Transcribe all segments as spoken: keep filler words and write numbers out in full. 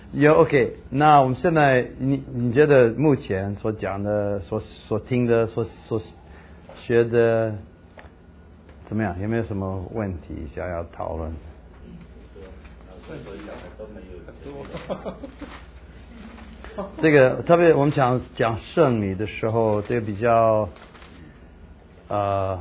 有 OK， 那我们现在你你觉得目前所讲的、所所听的、所所学的怎么样？有没有什么问题想要讨论？这个特别我们讲讲圣礼的时候，这个比较呃，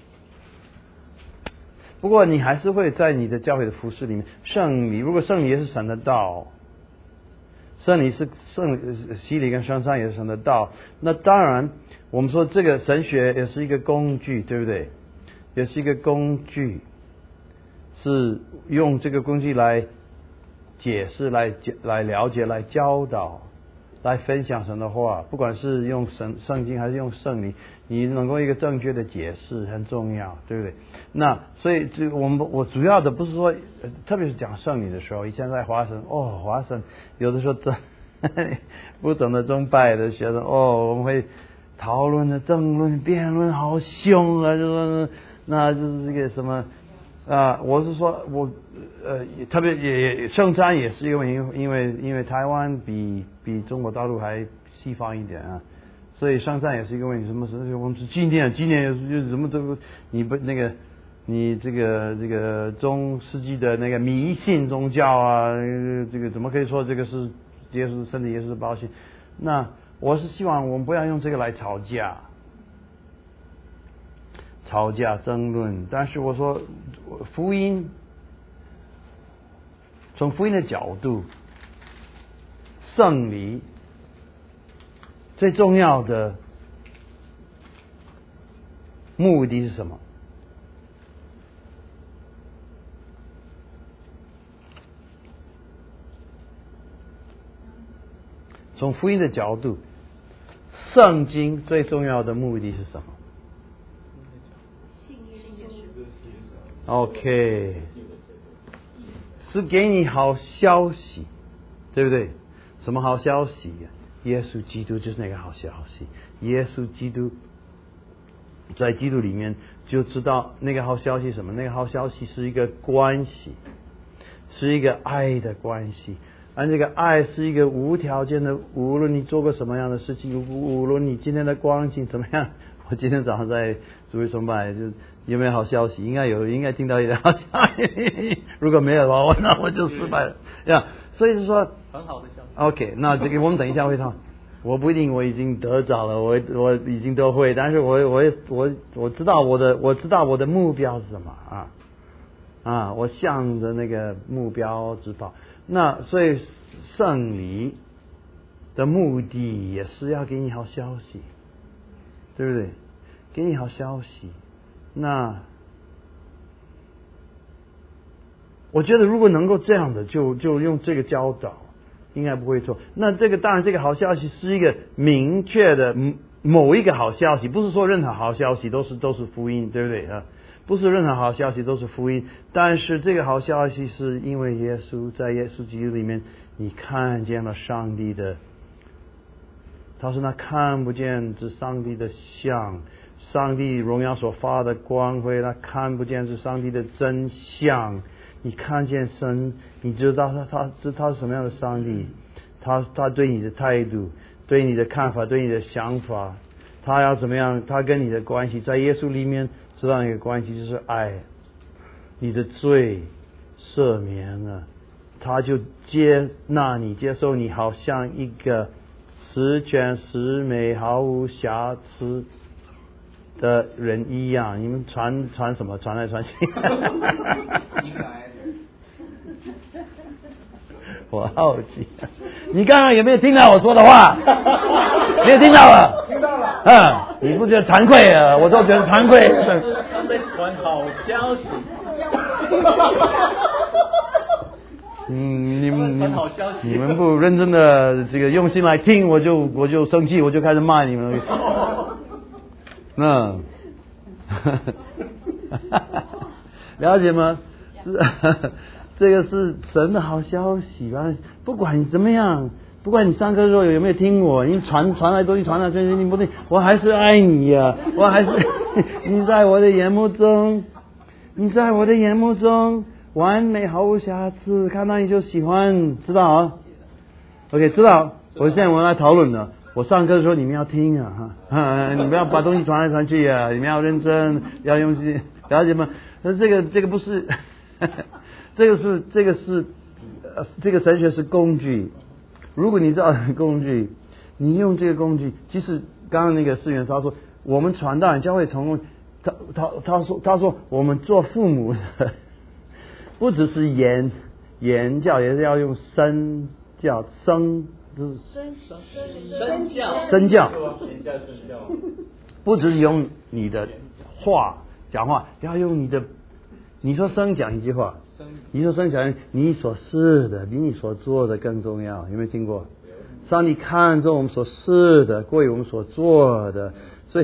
不过你还是会在你的教会的服事里面，圣礼如果圣礼也是神的道。圣礼是圣洗礼跟圣餐也是神的道，那当然我们说这个神学也是一个工具，对不对？也是一个工具，是用这个工具来解释、来来了解、来教导、来分享神的话。不管是用神圣经还是用圣礼，你能够一个正确的解释很重要，对不对？那所以这我们我主要的不是说，特别是讲圣礼的时候，以前在华神哦，华神有的时候这不懂得宗拜的学生哦，我们会讨论的争论、辩论好凶啊，就说那就是这个什么啊，我是说我呃特别也也圣餐也是一个问题，因为因为台湾比比中国大陆还西方一点啊。所以圣餐也是一个问题，什么什么我们是纪念纪念又什么这个你不那个你这个这个中世纪的那个迷信宗教啊，这个怎么可以说这个是耶稣身体耶稣的宝血？那我是希望我们不要用这个来吵架、吵架争论。但是我说福音，从福音的角度，圣礼。最重要的目的是什么？从福音的角度，圣经最重要的目的是什么 ？OK， 是给你好消息，对不对？什么好消息呀？耶稣基督就是那个好消息。耶稣基督在基督里面就知道那个好消息是什么？那个好消息是一个关系，是一个爱的关系。而这个爱是一个无条件的，无论你做过什么样的事情，无论你今天的光景怎么样。我今天早上在主日崇拜，就有没有好消息？应该有，应该听到一点好消息。如果没有的话，那我就失败了呀。所以是说很好的消息。 OK， 那这个我们等一下会谈。我不一定我已经得着了，我我已经都会，但是我我我我知道我的我知道我的目标是什么啊啊！我向着那个目标直跑。那所以圣礼的目的也是要给你好消息，对不对？给你好消息。那我觉得如果能够这样的，就就用这个教导。应该不会错。那这个当然，这个好消息是一个明确的某一个好消息，不是说任何好消息都是都是福音，对不对啊？不是任何好消息都是福音，但是这个好消息是因为耶稣在耶稣基督里面，你看见了上帝的，他是那看不见之上帝的像，上帝荣耀所发的光辉，他看不见是上帝的真相。你看见神，你知道他他知他是什么样的上帝，他他对你的态度，对你的看法，对你的想法，他要怎么样，他跟你的关系，在耶稣里面知道那个关系就是爱，你的罪赦免了，他就接纳你，接受你，好像一个十全十美、毫无瑕疵的人一样。你们传传什么？传来传去。我好奇，你刚刚有没有听到我说的话？没有听到了？ 听到了。 嗯，你不觉得惭愧啊？我都觉得惭愧。 他在传好消息。 嗯，你们你们不认真的这个用心来听，我就我就生气，我就开始骂你们。那，了解吗？是。这个是神的好消息吧？不管你怎么样，不管你上课的时候有没有听我，你传传来东西，传来传去，你不对，我还是爱你呀、啊，我还是你在我的眼目中，你在我的眼目中完美毫无瑕疵，看到你就喜欢，知道啊？ OK， 知道。我现在我们来讨论了。我上课的时候你们要听啊，哈，你们要把东西传来传去啊，你们要认真，要用心，了解吗？那这个这个不是，这个是这个是呃这个神学是工具。如果你知道工具，你用这个工具，即使刚刚那个世元他说，我们传道人教会成功，他他他说他说我们做父母的，不只是言言教，也是要用身教生。 身身教， 身教， 身教，身教， 不只是用你的话讲话，要用你的。你说生讲一句话，你说生讲，你所是的比你所做的更重要，有没有听过？上帝看重我们所是的，过于我们所做的，所以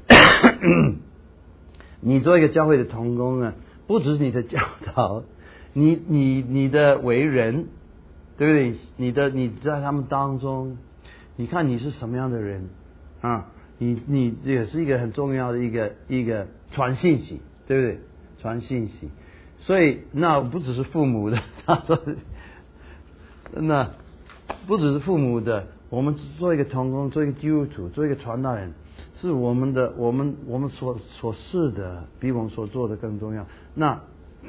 你做一个教会的同工啊，不只是你的教导，你你你的为人。对不对？你的你在他们当中，你看你是什么样的人啊？你你也是一个很重要的一个一个传信息，对不对？传信息，所以那不只是父母的，他说，那不只是父母的，我们做一个同工，做一个基督徒，做一个传道人，是我们的我们我们所所是的比我们所做的更重要。那。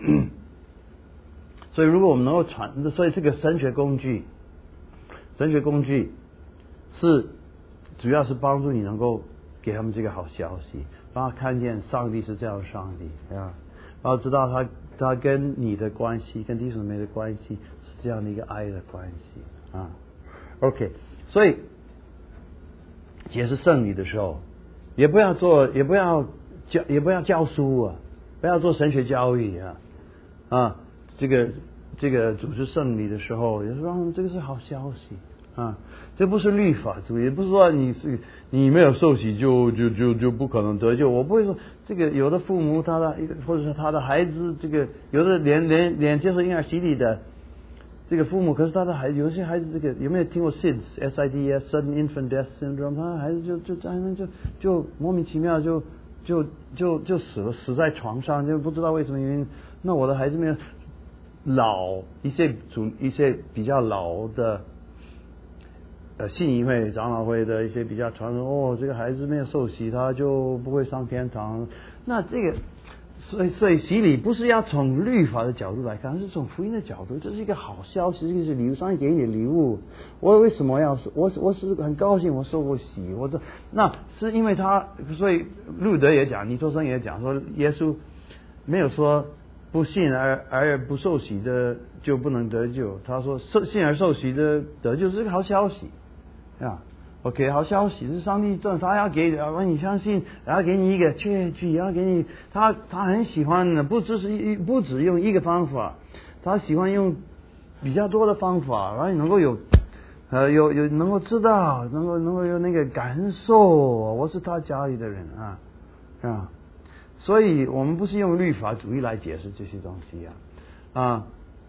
所以，如果我们能够传，所以这个神学工具，神学工具是主要是帮助你能够给他们这个好消息，让他看见上帝是这样的上帝啊，然后知道他他跟你的关系，跟弟兄妹的关系是这样的一个爱的关系啊。OK， 所以解释圣礼的时候，也不要做，也不要教，也不要教书啊，不要做神学教育啊啊。这个这个主持圣礼的时候，也说这个是好消息啊，这不是律法主义，不是说你是你没有受洗就就就就不可能得救。我不会说这个有的父母他的或者是他的孩子，这个有的连连连接受婴儿洗礼的这个父母，可是他的孩子有些孩子这个有没有听过 S I D S S I D S Sudden Infant Death Syndrome？ 他的孩子就就在那就就莫名其妙就就就就死了，死在床上，就不知道为什么原因。那我的孩子没有。老一些主一些比较老的呃信义会长老会的一些比较传统哦，这个孩子没有受洗，他就不会上天堂。那这个所以所以洗礼不是要从律法的角度来看，是从福音的角度，这是一个好消息，这个是礼物，上帝给你的礼物。我为什么要我我是很高兴我受过洗，我这那是因为他，所以路德也讲，尼托生也讲说，耶稣没有说。不信而而不受洗的就不能得救。他说受信而受洗的得救是个好消息啊。OK， 好消息是上帝正他要给，让你相信，然后给你一个确据，然后给你他他很喜欢的，不只是一不只用一个方法，他喜欢用比较多的方法，让你能够有呃有有能够知道，能够能够有那个感受，我是他家里的人啊啊。所以我们不是用律法主义来解释这些东西啊啊！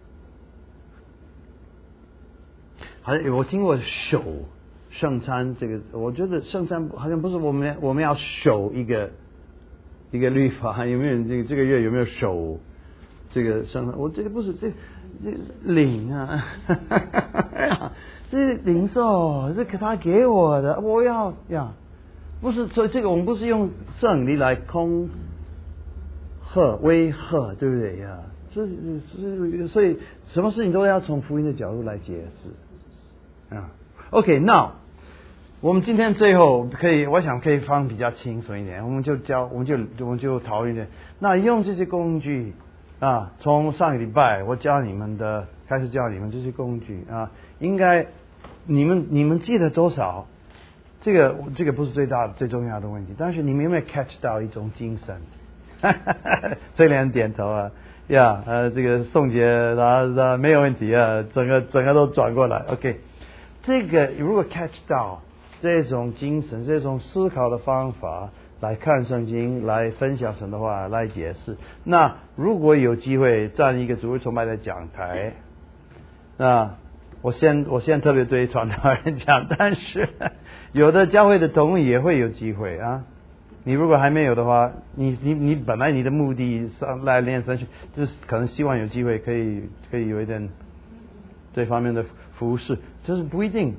好像我听过守圣餐这个，我觉得圣餐好像不是我们我们要守一个一个律法，有没有这个这个月有没有守这个圣餐？我这个不是这这领啊，这是领受，是他给我的，我要呀，不是所以这个我们不是用圣礼来空。吓威吓，对不对呀？这是所以什么事情都要从福音的角度来解释啊。OK， 那我们今天最后可以，我想可以放比较轻松一点，我们就教，我们就我们就讨论一点。那用这些工具啊，从上个礼拜我教你们的，开始教你们这些工具啊，应该你们你们记得多少？这个这个不是最大最重要的问题，但是你们有没有 catch 到一种精神？崔莲点头啊，呀、yeah, 呃，这个宋杰他他没有问题啊，整个整个都转过来 ，OK。这个如果 catch 到这种精神、这种思考的方法来看圣经、来分享神的话、来解释，那如果有机会站一个主日崇拜的讲台，那我先我先特别对传道人讲，但是有的教会的同工也会有机会啊。你如果还没有的话，你你你本来你的目的上来练神学，就是可能希望有机会可以可以有一点这方面的服侍，就是不一定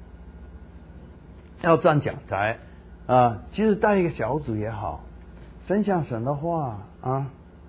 要站讲台啊，其实带一个小组也好，分享神的话啊，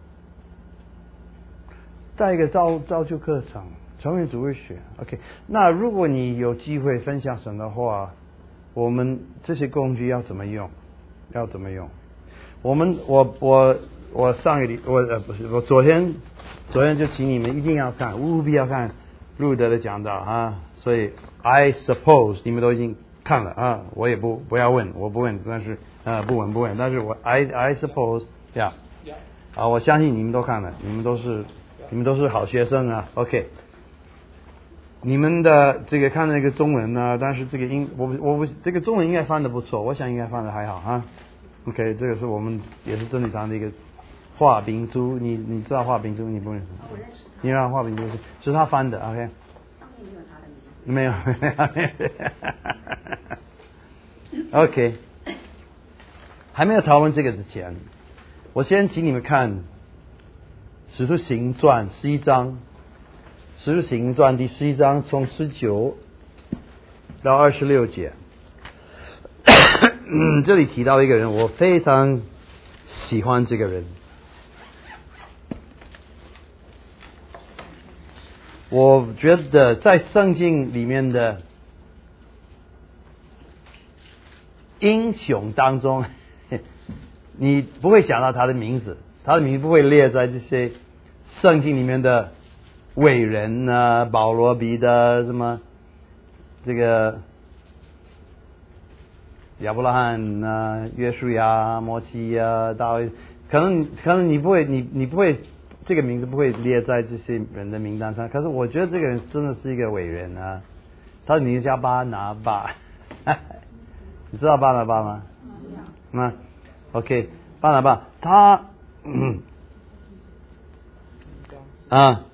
带一个造造就课程，成为主日学 ，OK。那如果你有机会分享神的话，我们这些工具要怎么用？要怎么用？我们我我我上个礼我呃不是我昨天昨天就请你们一定要看，务必要看路德的讲道啊。所以 I suppose 你们都已经看了啊，我也不不要问，我不问，但是呃不问不问，但是我 I I suppose 呀、yeah, 啊，我相信你们都看了，你们都是你们都是好学生啊 ，OK。你们的这个看那个中文呢，但是这个英我我不这个中文应该翻得不错，我想应该翻得还好啊。OK， 这个是我们也是真理堂的一个华秉珠，你你知道华秉珠？你不认识？ 我认识他。 你知道华秉珠是是他翻的 ，OK。 上面没有他的名字。 没有，OK。还没有讨论这个之前，我先请你们看《使徒行传》十一章，《使徒行传》第十一章从十九到二十六节。这里提到一个人，我非常喜欢这个人。我觉得在圣经里面的英雄当中，你不会想到他的名字，他的名字不会列在这些圣经里面的伟人啊，保罗、彼得什么这个亚伯拉罕啊、约书亚、摩西啊、大卫，可能可能你不会，你你不会这个名字不会列在这些人的名单上。可是我觉得这个人真的是一个伟人啊，他的名字叫巴拿巴，你知道巴拿巴吗？那 OK， 巴拿巴他嗯啊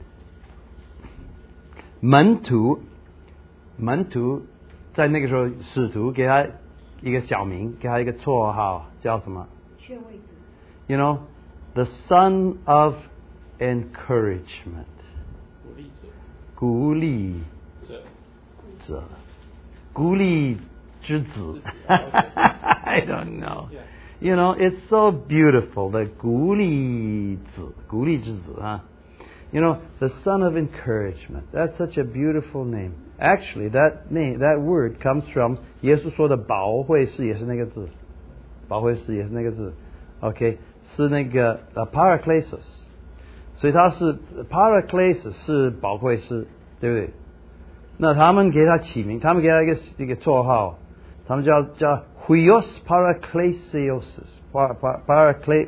门徒门徒在那个时候使徒给他一个小名，给他一个绰号，叫什么？ 劝慰子。 You know, the son of encouragement. 鼓励者，鼓励之子。I don't know. You know, it's so beautiful. The 鼓励子，鼓励之子啊。You know, the son of encouragement. That's such a beautiful name. Actually, that name, that word comes from 耶稣说的保惠师也是那个字，保惠师也是那个字 ，OK， 是那个呃 Paraclesis， 所以他是 Paraclesis 是保惠师，对不对？那他们给他起名，他们给他一个一个绰号，他们叫叫 Huios Paraclesiosis，Paraclesiosis，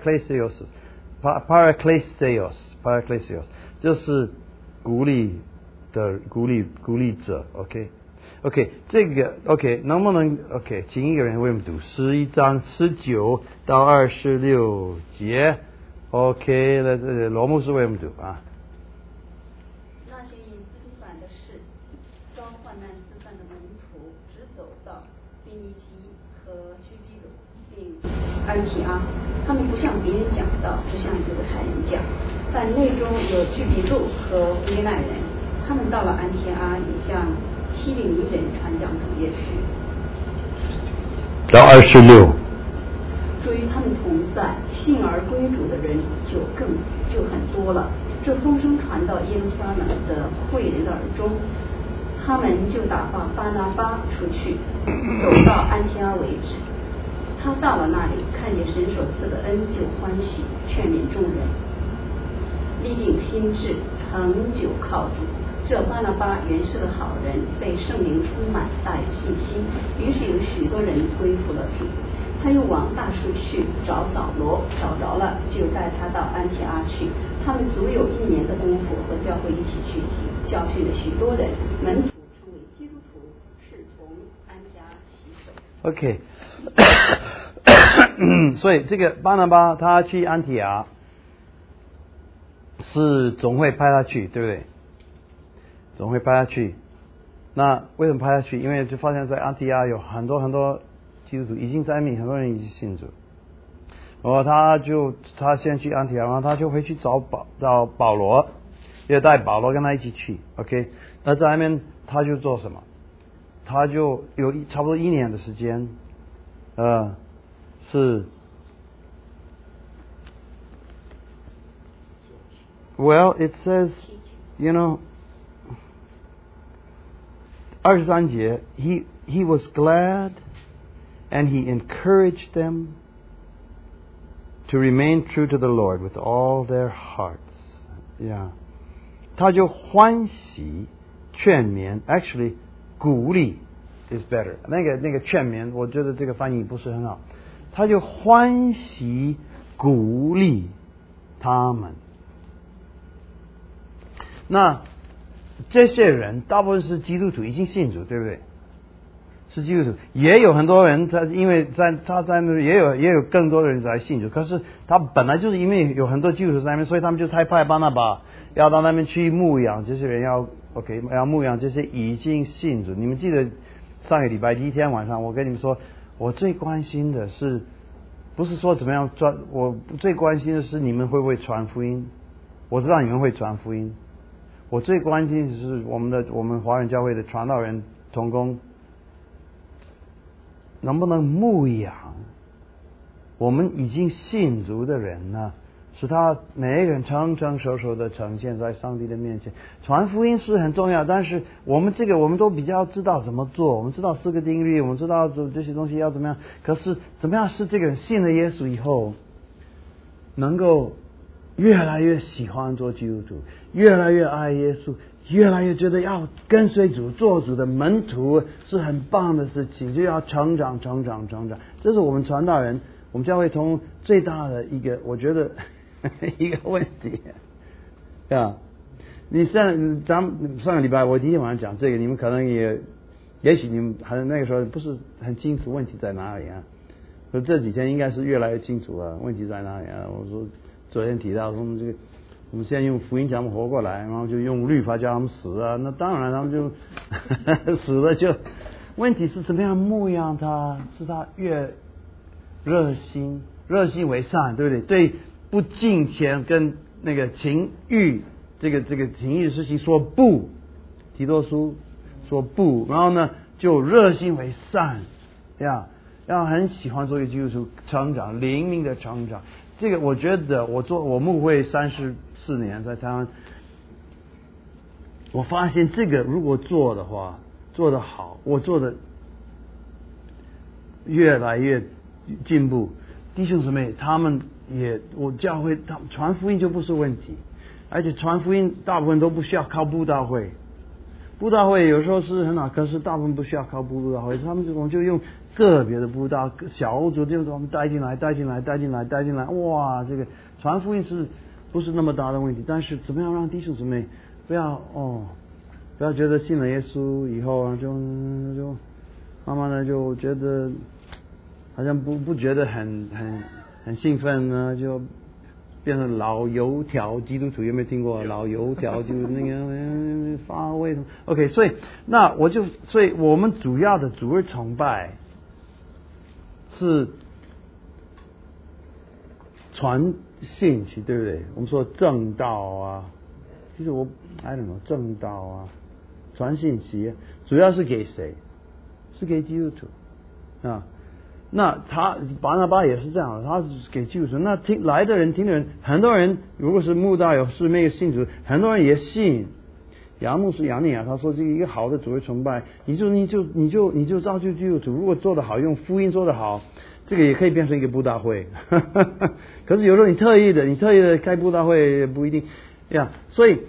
Paraclesios Paraclesios 就是鼓励的鼓励鼓励者 ，OK OK 这个 OK 能不能 OK 请一个人为我们读十一章十九到二十六节 ，OK 那这罗牧师为我们读啊。 那些因斯提反的事遭患难四散的门徒，直走到腓尼基和居比鲁，并安提阿。他们不向别人讲道，只向犹太人讲。但内中有居比路和维奈人，他们到了安提阿，也向希利尼人传讲主耶稣。 到二十六。 至于他们同在，信而归主的人就更就很多了。这风声传到耶路撒冷的会人的耳中，他们就打发巴拿巴出去，走到安提阿为止。他到了那里，看见神所赐的恩，就欢喜，劝勉众人，立定心志，恒久靠主。这巴拿巴原是个好人，被圣灵充满，大有信心，于是有许多人归服了主。他又往大树去找扫罗，找着了，就带他到安提阿去。他们足有一年的功夫，和教会一起聚集，教训了许多人，门徒成为基督徒，是从安提阿起手。 OK， 所以这个巴拿巴他去安提阿，是总会派他去，对不对？总会派他去。那为什么派他去？因为就发现在安提阿有很多很多基督徒已经在命，很多人已经信主。然后他就他先去安提阿，然后他就回去找保找保罗， 也带保罗跟他一起去 ，OK， 那在那边他就做什么？他就有一差不多一年的时间，呃，是 ，Well it says, you know， 二十三节 ，he he was glad and he encouraged them to remain true to the Lord with all their hearts. Yeah. 他就欢喜劝勉 actually 鼓励 is better. 那个那个劝勉我觉得这个翻译不是很好。他就欢喜鼓励他们。那这些人大部分是基督徒，已经信主，对不对？是基督徒，也有很多人他因为在他在那也有也有更多的人在信主，可是他本来就是因为有很多基督徒在那边，所以他们就差派巴拿巴要到那边去牧养这些人，要 OK 要牧养这些已经信主。你们记得上个礼拜第一天晚上我跟你们说，我最关心的是不是说怎么样传，我最关心的是你们会不会传福音。我知道你们会传福音，我最关心的是我们的我们华人教会的传道人同工能不能牧养我们已经信主的人呢？使他每一个人诚诚实实的呈现在上帝的面前。传福音是很重要，但是我们这个我们都比较知道怎么做，我们知道四个定律，我们知道这些东西要怎么样。可是怎么样是这个人信了耶稣以后，能够越来越喜欢做基督徒，越来越爱耶稣，越来越觉得要跟随主做主的门徒是很棒的事情，就要成长成长成长。这是我们传道人我们教会从最大的一个我觉得一个问题啊。你上咱们上个礼拜我第一天晚上讲这个，你们可能也也许你们还那个时候不是很清楚问题在哪里啊，可这几天应该是越来越清楚了问题在哪里啊。我说昨天提到说我们这个我们现在用福音叫他们活过来，然后就用律法叫他们死啊，那当然他们就死了就问题是怎么样牧养他，使他越热心热心为善，对不对？对不敬钱跟那个情欲这个这个情欲的事情说不，提多书说不，然后呢就热心为善呀，要很喜欢做一个基督徒，成长灵命的成长。这个我觉得我做我牧会三十四年在台湾，我发现这个如果做的话做得好，我做的越来越进步。弟兄姊妹他们也我教会他们传福音就不是问题，而且传福音大部分都不需要靠布道会，布道会有时候是很好，可是大部分不需要靠布道会，他们就我们就用个别的布道小组，就是我们带进来带进来带进来带进来，哇，这个传福音是不是那么大的问题？但是怎么样让弟兄姊妹不要哦不要觉得信了耶稣以后啊就就慢慢的就觉得好像不不觉得很很很兴奋呢，就变成老油条基督徒。有没有听过老油条？就那个发威。OK， 所以那我就所以我们主要的主日崇拜是传信息，对不对？我们说正道啊，其实我 I don't know 正道啊，传信息主要是给谁？是给基督徒啊。那他巴拿巴也是这样，他是给基督徒。那听来的人听的人，很多人如果是慕道有是没有信主，很多人也信。杨牧师杨尼亚他说，这个一个好的主日崇拜，你就你就你就你就造就基督徒。如果做得好，用福音做得好，这个也可以变成一个布道会。可是有时候你特意的，你特意的开布道会也不一定呀。所以，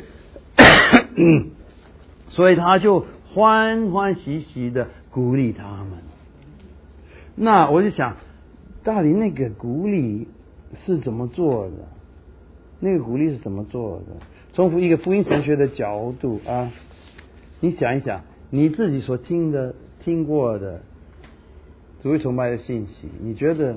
所以他就欢欢喜喜的鼓励他们。那我就想，到底那个鼓励是怎么做的？那个鼓励是怎么做的？从一个福音神学的角度啊，你想一想，你自己所听的、听过的主日崇拜的信息，你觉得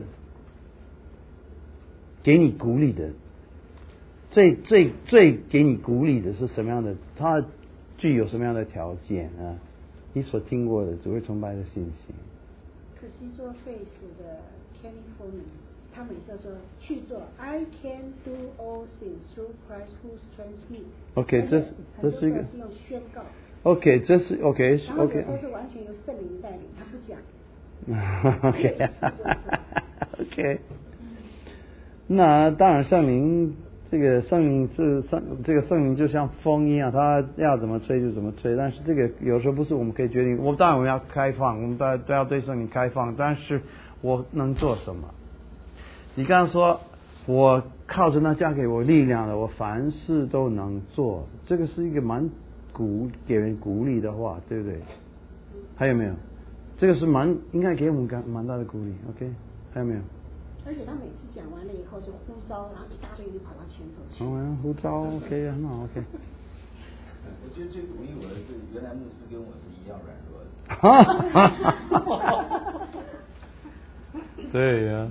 给你鼓励的，最最最给你鼓励的是什么样的？它具有什么样的条件啊？你所听过的主日崇拜的信息。 可惜做 face 的 Kenny Foreman 他每次说去做 I can do all things through Christ who strengthens me。 OK， 这是这是一个是用宣告。 OK， 这是 OK， 然后有 OK。 时候是完全由圣灵带领，他不讲。 OK OK。那当然，圣灵这个圣灵是圣这个圣灵就像风一样，它要怎么吹就怎么吹。但是这个有时候不是我们可以决定。我当然我们要开放，我们都要都要对圣灵开放。但是我能做什么？你刚刚说我靠着那加给我力量的，我凡事都能做。这个是一个蛮鼓给人鼓励的话，对不对？还有没有？这个是蛮应该给我们蛮大的鼓励。OK， 还有没有？ 而且他每次讲完了以后就呼召，然后一大堆人就跑到前头去。 嗯，呼召 OK 很好 OK。 我觉得最鼓励我的是，原来牧师跟我是一样软弱的。 对呀。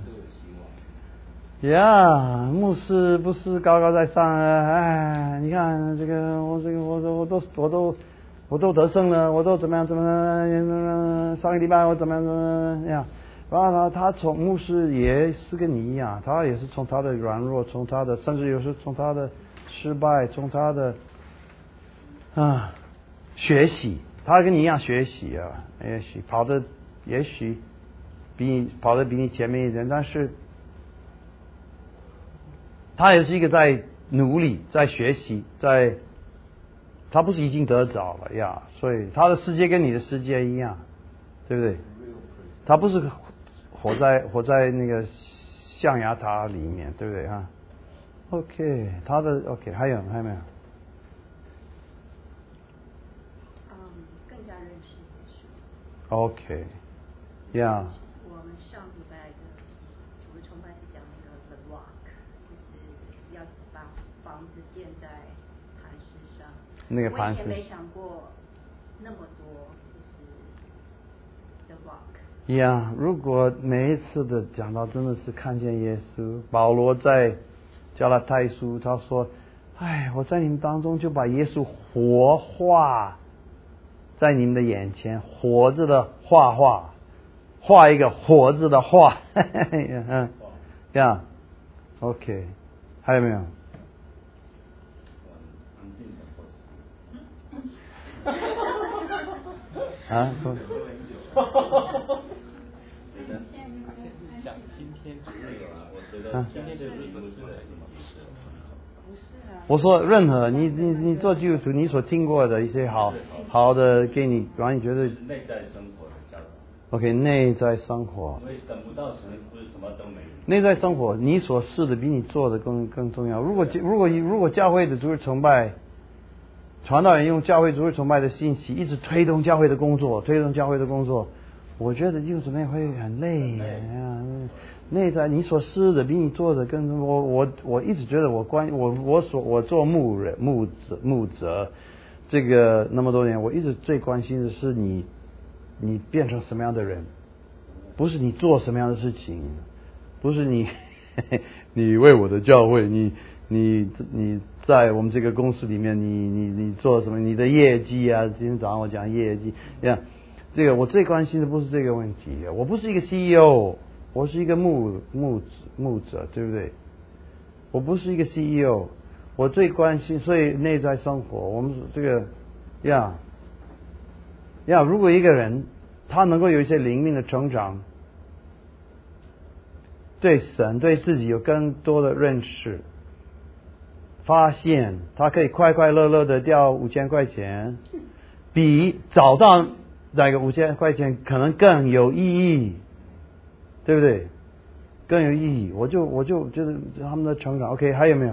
呀，牧师不是高高在上啊！哎，你看这个，我这个，我都，我都，我都，我都得胜了，我都怎么样怎么样？上个礼拜我怎么样怎么样？然后呢，他从牧师也是跟你一样，他也是从他的软弱，从他的，甚至有时从他的失败，从他的啊学习，他跟你一样学习啊，也许跑的也许比你跑的比你前面一点，但是他也是一个在努力，在学习，在他不是已经得着了呀，所以他的世界跟你的世界一样，对不对？他不是活在活在那个象牙塔里面，对不对啊 ？OK， 他的 OK， 还有还有没有？ 嗯，更加认识耶稣。 OK， 呀、yeah 。 我们上礼拜的主日崇拜是讲那个 The Rock， 就是要把房子建在磐石上。 那个磐石。 我以前没想过那么多，就是 The Rock。 呀、yeah ，如果每一次的讲到真的是看见耶稣，保罗在加拉太书他说：“哎，我在你们当中就把耶稣活化在你们的眼前，活着的画画，画一个活着的画。”嗯，呀 ，OK， 还有没有？啊？说。 讲今天主日啊，我觉得今天的主日不是什么仪式， 不是啊。 我说任何你你你做基督徒，你所听过的一些好好的给你，让你觉得内在生活的教导。 OK， 内在生活。 因为等不到神，不是什么都没有。 内在生活，你所试的比你做的更更重要。如果如果如果教会的主日崇拜，传道人用教会主日崇拜的信息一直推动教会的工作，推动教会的工作。我觉得弟兄姊妹会很累呀，内在你所施的比你做的更我我我一直觉得我关我我所我做牧人牧者牧者这个那么多年，我一直最关心的是你你变成什么样的人，不是你做什么样的事情，不是你你为我的教会，你你你在我们这个公司里面，你你你做什么，你的业绩啊，今天早上我讲业绩呀。这个我最关心的不是这个问题，我不是一个 C E O， 我是一个牧牧牧者，对不对？我不是一个 C E O， 我最关心，所以内在生活，我们这个呀呀，如果一个人他能够有一些灵命的成长，对神对自己有更多的认识，发现他可以快快乐乐的掉五千块钱，比找到那个五千块钱可能更有意义，对不对？更有意义，我就我就觉得他们的成长 OK， 还有没有？ 老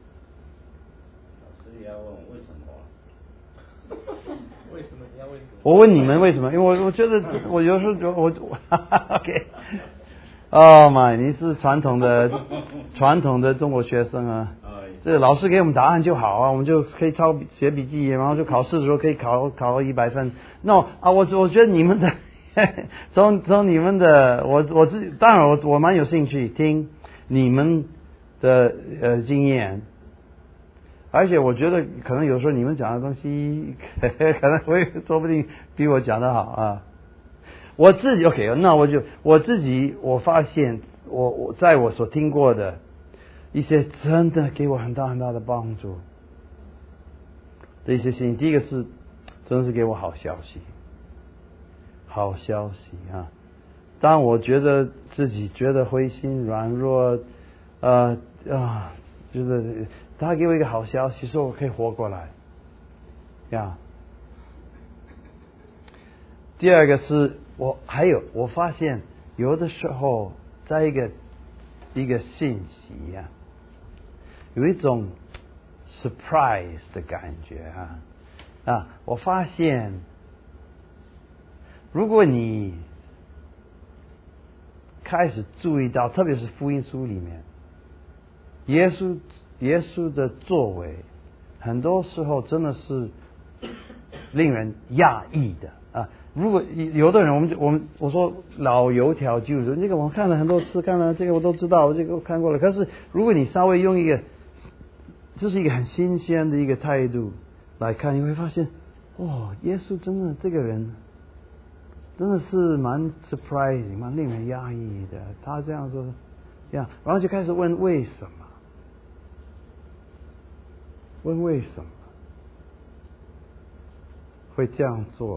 师也要问我为什么？为什么你要问什么？ 我问你们为什么？因为我我觉得我有时候觉得我我 OK， 哦妈，你是传统的传统的中国学生啊。这老师给我们答案就好啊，我们就可以抄写笔记，然后就考试的时候可以考考一百分。那、no, 啊，我我觉得你们的从从你们的，我我自己当然我我蛮有兴趣听你们的呃经验，而且我觉得可能有时候你们讲的东西可能会说不定比我讲的好啊。我自己 OK， 那我就我自己我发现我我在我所听过的一些真的给我很大很大的帮助的一些信息，第一个是真的是给我好消息，好消息啊！当我觉得自己觉得灰心软弱，呃啊，觉得他给我一个好消息，说我可以活过来呀。第二个是我还有我发现有的时候在一个一个信息呀、啊，有一种 surprise 的感觉啊啊！我发现，如果你开始注意到，特别是福音书里面，耶稣耶稣的作为，很多时候真的是令人讶异的啊！如果有的人，我们就我们我说老油条就是这个，我看了很多次，看了这个我都知道，这个我看过了。可是如果你稍微用一个，这是一个很新鲜的一个态度来看，你会发现，哦，耶稣真的这个人真的是蛮 surprising， 蛮令人压抑的。他这样说，这样，然后就开始问为什么，问为什么会这样做。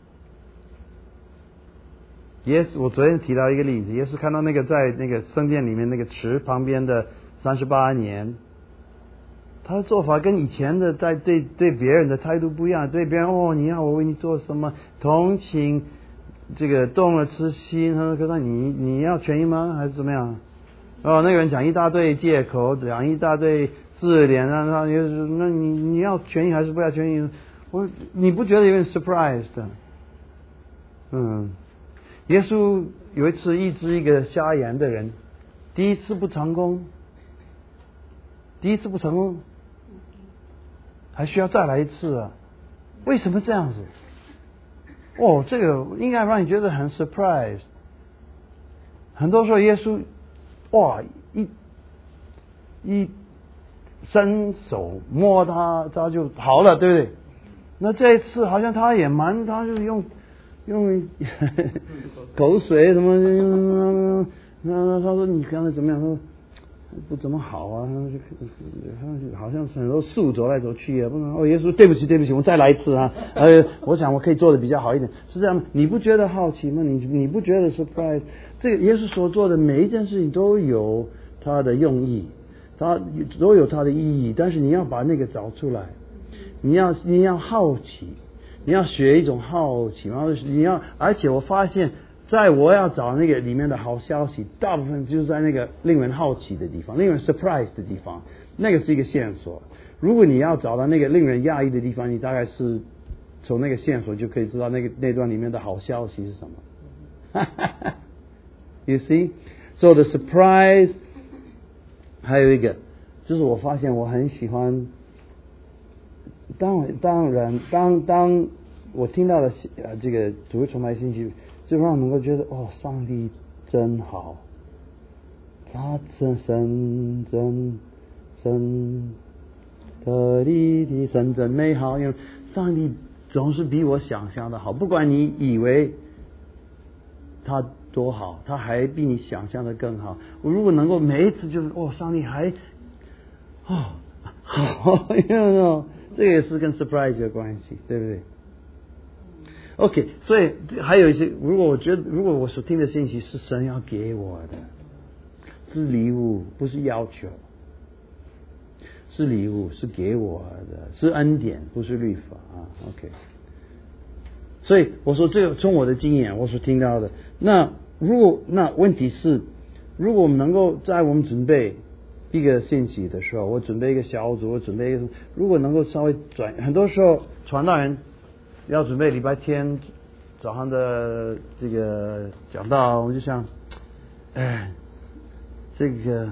耶稣，我昨天提到一个例子，耶稣看到那个在那个圣殿里面那个池旁边的三十八年，他的做法跟以前的在对对别人的态度不一样，对别人哦，你要我为你做什么，同情这个动了痴心，他说你你要痊愈吗？还是怎么样？哦，那个人讲一大堆借口，讲一大堆自怜，让他那你你要痊愈还是不要痊愈？我你不觉得有点 surprise 的？嗯。耶稣有一次医治一个瞎眼的人，第一次不成功，第一次不成功，还需要再来一次啊？为什么这样子？哦，这个应该让你觉得很 surprise。很多时候耶稣，哇，一一伸手摸他，他就好了，对不对？那这一次好像他也蛮，他就用。用口水什么？那他说你刚才怎么样？他说不怎么好啊，好像是很多树走来走去啊。不能哦，耶稣对不起对不起，我们再来一次啊。呃，我想我可以做的比较好一点，是这样吗？你不觉得好奇吗？你你不觉得 surprise？ 这个耶稣所做的每一件事情都有他的用意，他都有他的意义，但是你要把那个找出来，你要你要好奇。你要学一种好奇，然后你要，而且我发现，在我要找那个里面的好消息，大部分就是在那个令人好奇的地方，令人 surprise 的地方，那个是一个线索。如果你要找到那个令人讶异的地方，你大概是从那个线索就可以知道那个那段里面的好消息是什么。You see, so the surprise， 还有一个就是我发现我很喜欢。当当然，当当我听到了呃这个主日崇拜信息，就让我能够觉得哦，上帝真好，他真神真神的你的神真美好，因为上帝总是比我想象的好，不管你以为他多好，他还比你想象的更好。我如果能够每一次就是哦，上帝还哦好，you know。这个也是跟 surprise 有关系，对不对 ？OK， 所以还有一些，如果我觉得，如果我所听的信息是神要给我的，是礼物，不是要求，是礼物，是给我的，是恩典，不是律法啊。OK， 所以我说这个从我的经验，我所听到的，那如果那问题是，如果我们能够在我们准备。一个信息的时候，我准备一个小组，我准备一个，如果能够稍微转，很多时候传道人要准备礼拜天早上的这个讲道，我就想，哎，这个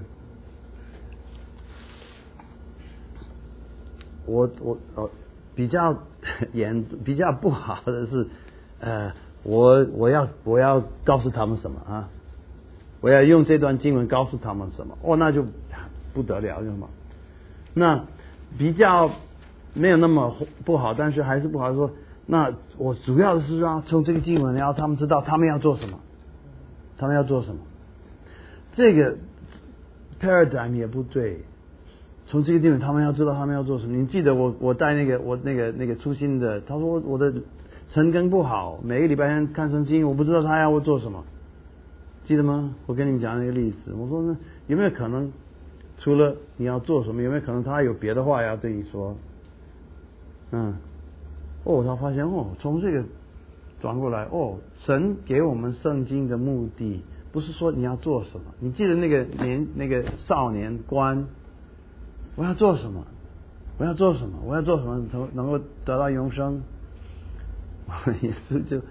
我我我比较严比较不好的是，呃，我我要我要告诉他们什么啊？我要用这段经文告诉他们什么？哦，那就。不得了，是吗？那比较没有那么不好，但是还是不好说。那我主要的是让从这个经文，然后他们知道他们要做什么，他们要做什么。 这个 paradigm 也不对。从这个地方，他们要知道他们要做什么。你记得我我带那个我那个那个初心的，他说我的晨更不好，每个礼拜天看圣经，我不知道他要我做什么，记得吗？我跟你们讲那个例子，我说呢，有没有可能除了你要做什么，有没有可能他有别的话要对你说？嗯，哦，他发现哦，从这个转过来，哦，神给我们圣经的目的不是说你要做什么，你记得那个年那个少年官。我要做什么？我要做什么？我要做什么能能够得到永生？也是就，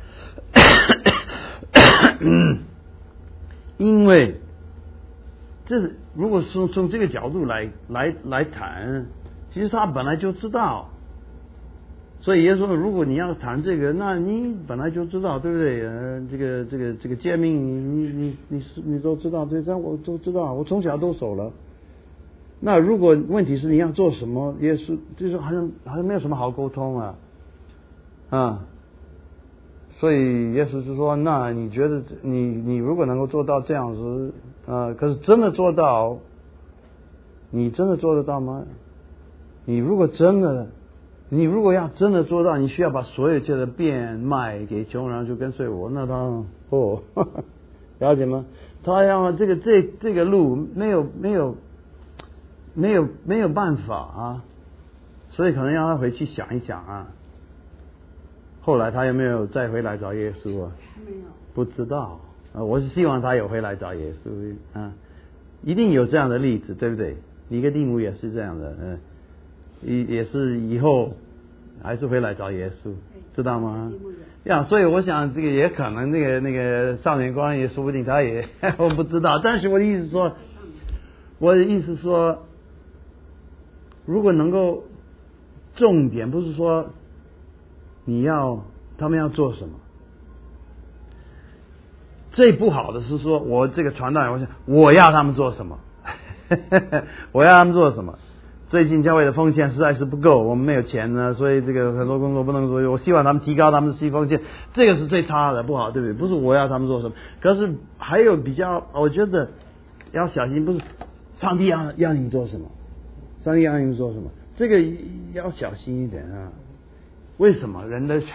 因为这是如果从从这个角度来来来谈，其实他本来就知道。所以耶稣说，如果你要谈这个，那你本来就知道，对不对？呃，这个这个这个诫命，你你你是你都知道，对，这样我都知道，我从小都守了。那如果问题是你要做什么，也是就是好像好像没有什么好沟通啊，啊，所以耶稣就说，那你觉得你你如果能够做到这样子，呃，可是真的做到，你真的做得到吗？你如果真的，你如果要真的做到，你需要把所有一切的变卖给穷人，就跟随我，那他哦，呵呵了解吗？他要这个这这个路没有没有。没有没有办法啊，所以可能让他回去想一想啊。后来他有没有再回来找耶稣啊？ 没有， 不知道啊。我是希望他有回来找耶稣啊，一定有这样的例子，对不对？尼哥底母也是这样的，嗯，也也是以后还是回来找耶稣，知道吗？呀，所以我想这个也可能那个那个少年官也说不定他也我不知道，但是我的意思说，我的意思说。如果能够，重点不是说你要他们要做什么，最不好的是说我这个传道人，我想我要他们做什么，我要他们做什么。最近教会的奉献实在是不够，我们没有钱呢，所以这个很多工作不能做。我希望他们提高他们的牺奉献，这个是最差的，不好，对不对？不是我要他们做什么，可是还有比较，我觉得要小心，不是上帝要要你做什么。上帝让你们做什么？这个要小心一点啊！为什么人的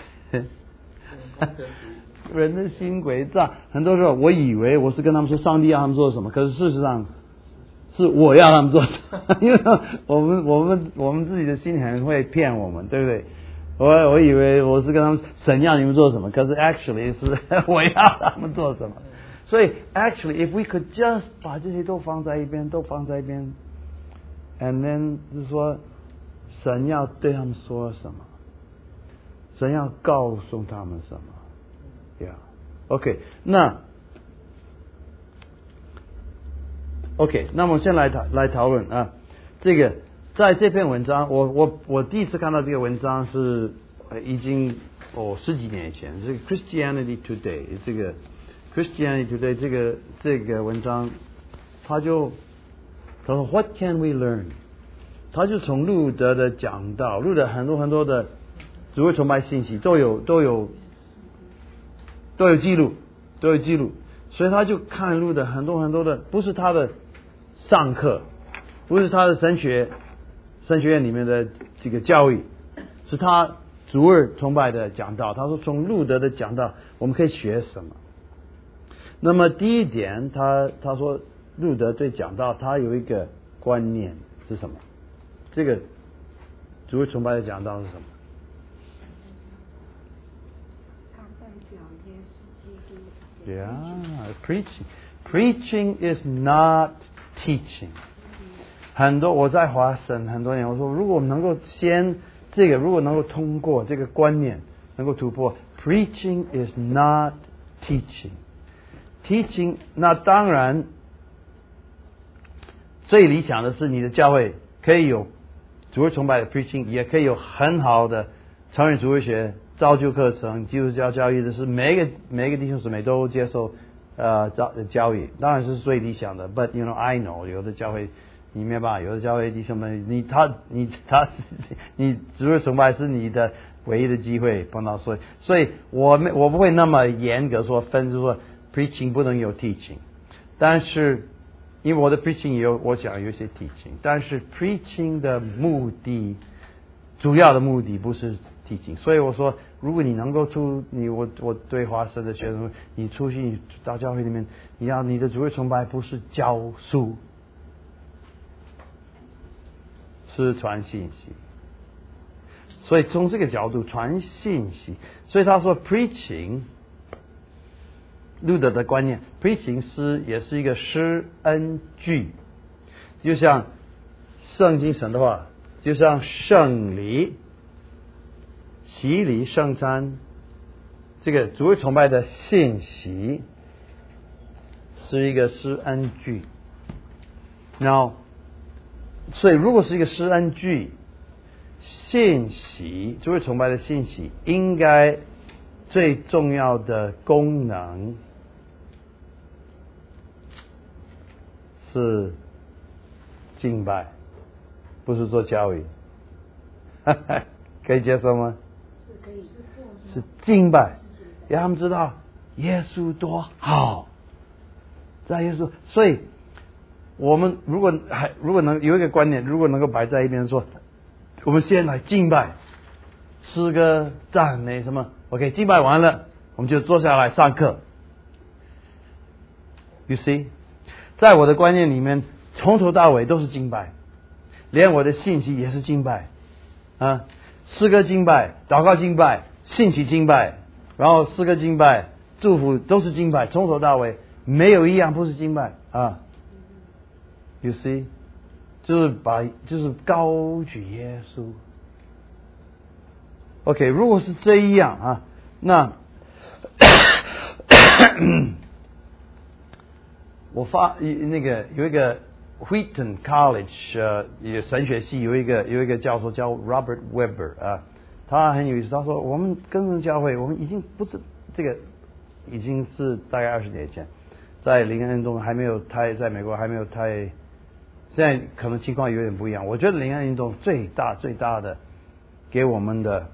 人的心诡诈？很多时候我以为我是跟他们说上帝要他们做什么，可是事实上是我要他们做什么。因为我们我们我们自己的心很会骗我们，对不对？我我以为我是跟他们神要你们做什么，可是 actually 是我要他们做什么。所以 actually if we could just 把这些都放在一边，都放在一边。And then 就是说，神要对他们说什么？神要告诉他们什么 ？Yeah, OK， 那 OK， 那么先来讨来讨论啊，这个在这篇文章，我我我第一次看到这个文章是已经哦十几年前，这个 Christianity Today 这个 Christianity Today 这个这个文章，他就。他说 What can we learn？ 他就从路德的讲道，路德很多很多的主会崇拜信息都有都有都有记录，都有记录，所以他就看路德很多很多的，不是他的上课，不是他的神学神学院里面的这个教育，是他主日崇拜的讲道。他说从路德的讲道我们可以学什么？那么第一点，他他说。路德对讲到他有一个观念是什么？这个主日崇拜的讲道是什么？ 他代表耶稣基督。 Yeah, preaching. Preaching is not teaching. 很多我在华神很多年，我说如果我们能够先这个，如果能够通过这个观念能够突破 ，preaching is not teaching. Teaching 那当然。最理想的是你的教会可以有主日崇拜的 preaching， 也可以有很好的成人主日学造就课程，基督教教育的是每一个每一个弟兄姊妹都接受呃教教育，当然是最理想的。But you know I know 有的教会你没办法，有的教会弟兄们你他你他你主日崇拜是你的唯一的机会碰到，所以所以我没我不会那么严格说分，就是说 preaching 不能有 teaching。 但是因为我的 preaching 也有我讲有一些 teaching， 但是 preaching 的目的主要的目的不是 teaching， 所以我说如果你能够出你我我对华神的学生，你出去到教会里面，你要你的主日崇拜不是教书，是传信息。所以从这个角度传信息，所以他说 preaching 路德的观念 preaching 是也是一个施恩句，就像圣经神的话，就像圣礼、洗礼、圣餐，这个主日崇拜的信息是一个施恩句。然后所以如果是一个施恩句，信息主日崇拜的信息应该最重要的功能是敬拜，不是做教育。可以接受吗？ 是可以是敬拜，让他们知道耶稣多好，在耶稣。所以我们如果还如果能有一个观念，如果能够摆在一边说，我们先来敬拜，诗歌赞美什么 OK， 敬拜完了我们就坐下来上课。 You see， 在我的观念里面从头到尾都是敬拜，连我的信息也是敬拜啊，诗歌敬拜，祷告敬拜，信息敬拜，然后诗歌敬拜，祝福都是敬拜，从头到尾没有一样不是敬拜啊。 You see， 就是把就是高举耶稣。 OK， 如果是这样啊，那我发那个有一个 Wheaton College 呃，有神学系有一个有一个教授叫 Robert Webber 啊，他很有意思，他说我们根生教会，我们已经不是这个，已经是大概二十年前，在灵恩运动还没有太在美国还没有太，现在可能情况有点不一样。我觉得灵恩运动最大最大的给我们的，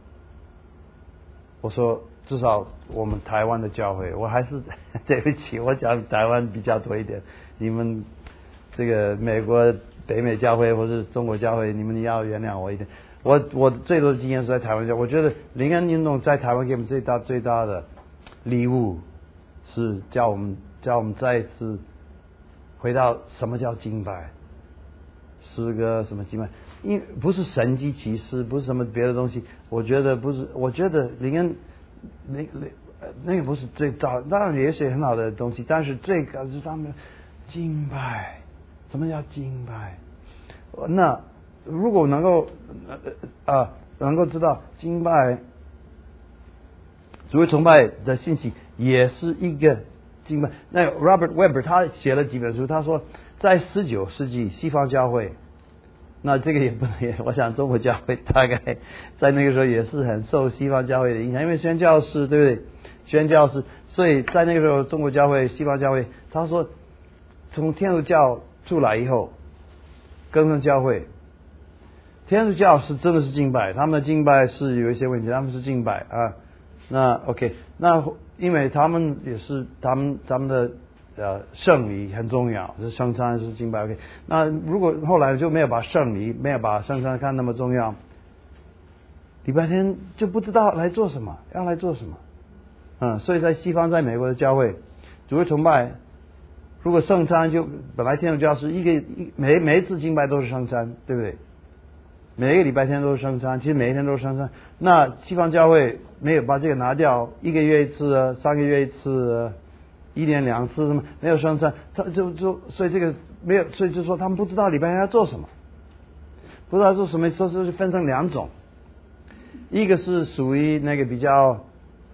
我说至少我们台湾的教会，我还是对不起，我讲台湾比较多一点，你们这个美国北美教会或是中国教会，你们要原谅我一点。我我最多的经验是在台湾教，我觉得灵恩运动在台湾给我们最大最大的礼物是叫我们叫我们再次回到什么叫敬拜，诗歌什么敬拜，因为不是神迹奇事，不是什么别的东西。我觉得不是，我觉得灵恩那那那个不是最早，当然也是很好的东西，但是最高是他们敬拜。什么叫敬拜？那如果能够啊、呃、能够知道敬拜，主日崇拜的信息也是一个敬拜。那 Robert Webber 他写了几本书，他说在十九世纪西方教会，那这个也不能也，我想中国教会大概在那个时候也是很受西方教会的影响，因为宣教士对不对？宣教士，所以在那个时候中国教会、西方教会，他说从天主教出来以后，跟上教会，天主教是真的是敬拜，他们的敬拜是有一些问题，他们是敬拜啊。那 OK， 那因为他们也是他们他们的呃圣礼很重要，是圣餐是敬拜 OK。那如果后来就没有把圣礼没有把圣餐看那么重要，礼拜天就不知道来做什么，要来做什么。嗯，所以在西方，在美国的教会，主日崇拜。如果圣餐就本来天主教是一个一每每一次敬拜都是圣餐，对不对？每一个礼拜天都是圣餐，其实每一天都是圣餐。那西方教会没有把这个拿掉，一个月一次啊，三个月一次啊，一年两次，什么没有圣餐，他就就所以这个没有，所以就说他们不知道礼拜天要做什么，不知道做什么，所以就分成两种，一个是属于那个比较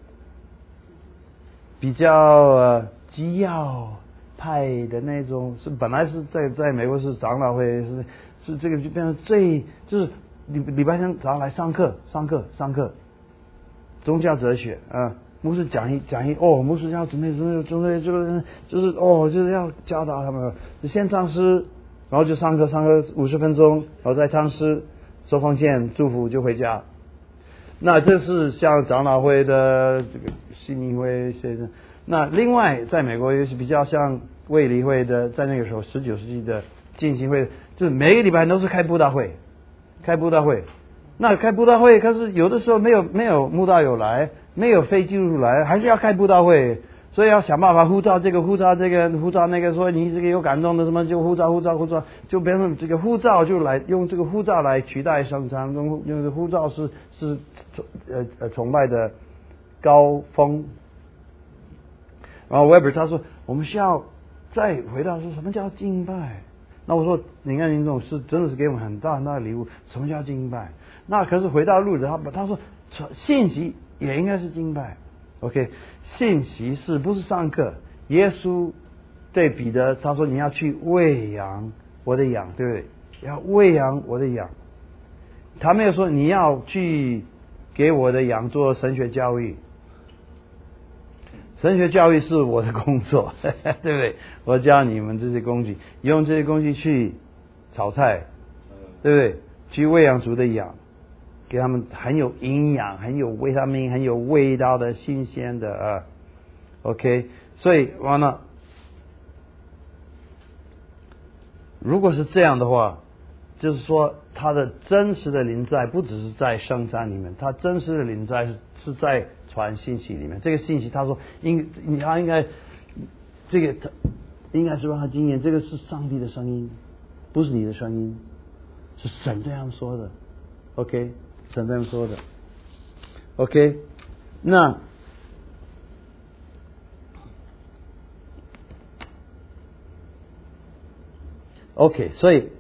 比较呃基要派的那种，是本来是在在美国是长老会，是是这个就变成最就是礼礼拜天早上来上课上课上课，宗教哲学啊，牧师讲一讲一哦，牧师要准备准备准备这个就是哦就是要教导他们，先唱诗，然后就上课上课五十分钟，然后再唱诗，收奉献祝福就回家。那这是像长老会的这个信义会先生。那另外，在美国也是比较像卫理会的，在那个时候十九世纪的浸信会，就是每个礼拜都是开布道会，开布道会。那开布道会，可是有的时候没有没有慕道友来，没有非基督徒来，还是要开布道会。所以要想办法呼召这个呼召这个呼召那个，说你这个有感动的什么就呼召呼召呼召，就变成这个呼召就来用这个呼召来取代圣餐，用用呼召是是呃呃崇拜的高峰。然后 Weber 他说我们需要再回到说什么叫敬拜。那我说你看您这种是真的是给我们很大很大的礼物，什么叫敬拜？那可是回到路子他他说信息也应该是敬拜。OK， 信息是不是上课？耶稣对彼得他说：“你要去喂养我的羊，对不对？要喂养我的羊。”他没有说你要去给我的羊做神学教育。神学教育是我的工作，对不对？我教你们这些工具，用这些工具去炒菜，对不对？去喂养主的羊。给他们很有营养、很有维他命、很有味道的新鲜的啊 ，OK， 所以完了，如果是这样的话，就是说他的真实的临在不只是在圣餐里面，他真实的临在是是在传信息里面。这个信息他说应他应该这个他应该是让他经验，这个是上帝的声音，不是你的声音，是神这样说的 ，OK。神这样说的 ，OK， 那 OK， 所以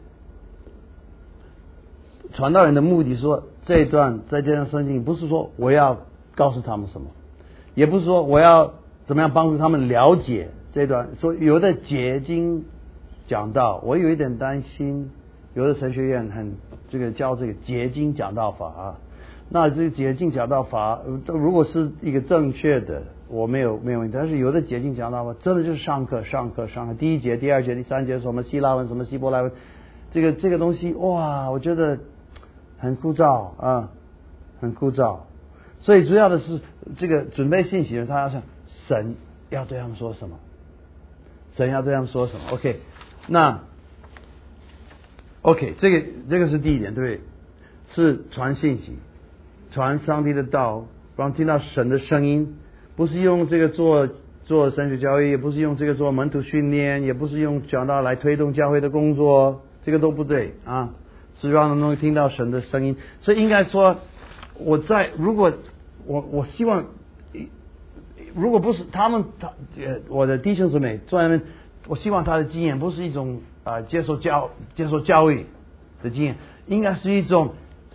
传道人的目的说，这一段在这段圣经不是说我要告诉他们什么，也不是说我要怎么样帮助他们了解这段，说有的解经讲道，我有一点担心。有的神学院很这个教这个解经讲道法，那这个解经讲道法如果是一个正确的，我没有没有问题。但是有的解经讲道法真的就是上课上课上课，第一节、第二节、第三节什么希腊文、什么希伯来文，这个这个东西哇，我觉得很枯燥啊，很枯燥。所以主要的是这个准备信息的人，他要想神要这样说什么，神要这样说什么。OK， 那。OK， 这个这个是第一点，对不对？是传信息，传上帝的道，让听到神的声音，不是用这个做做神学教育，也不是用这个做门徒训练，也不是用讲道来推动教会的工作，这个都不对啊，是让人能够听到神的声音。所以应该说，我在如果我我希望，如果不是他们他呃我的弟兄姊妹在那边，我希望他的经验不是一种。啊、呃，接受教接受教育的经验，应该是一种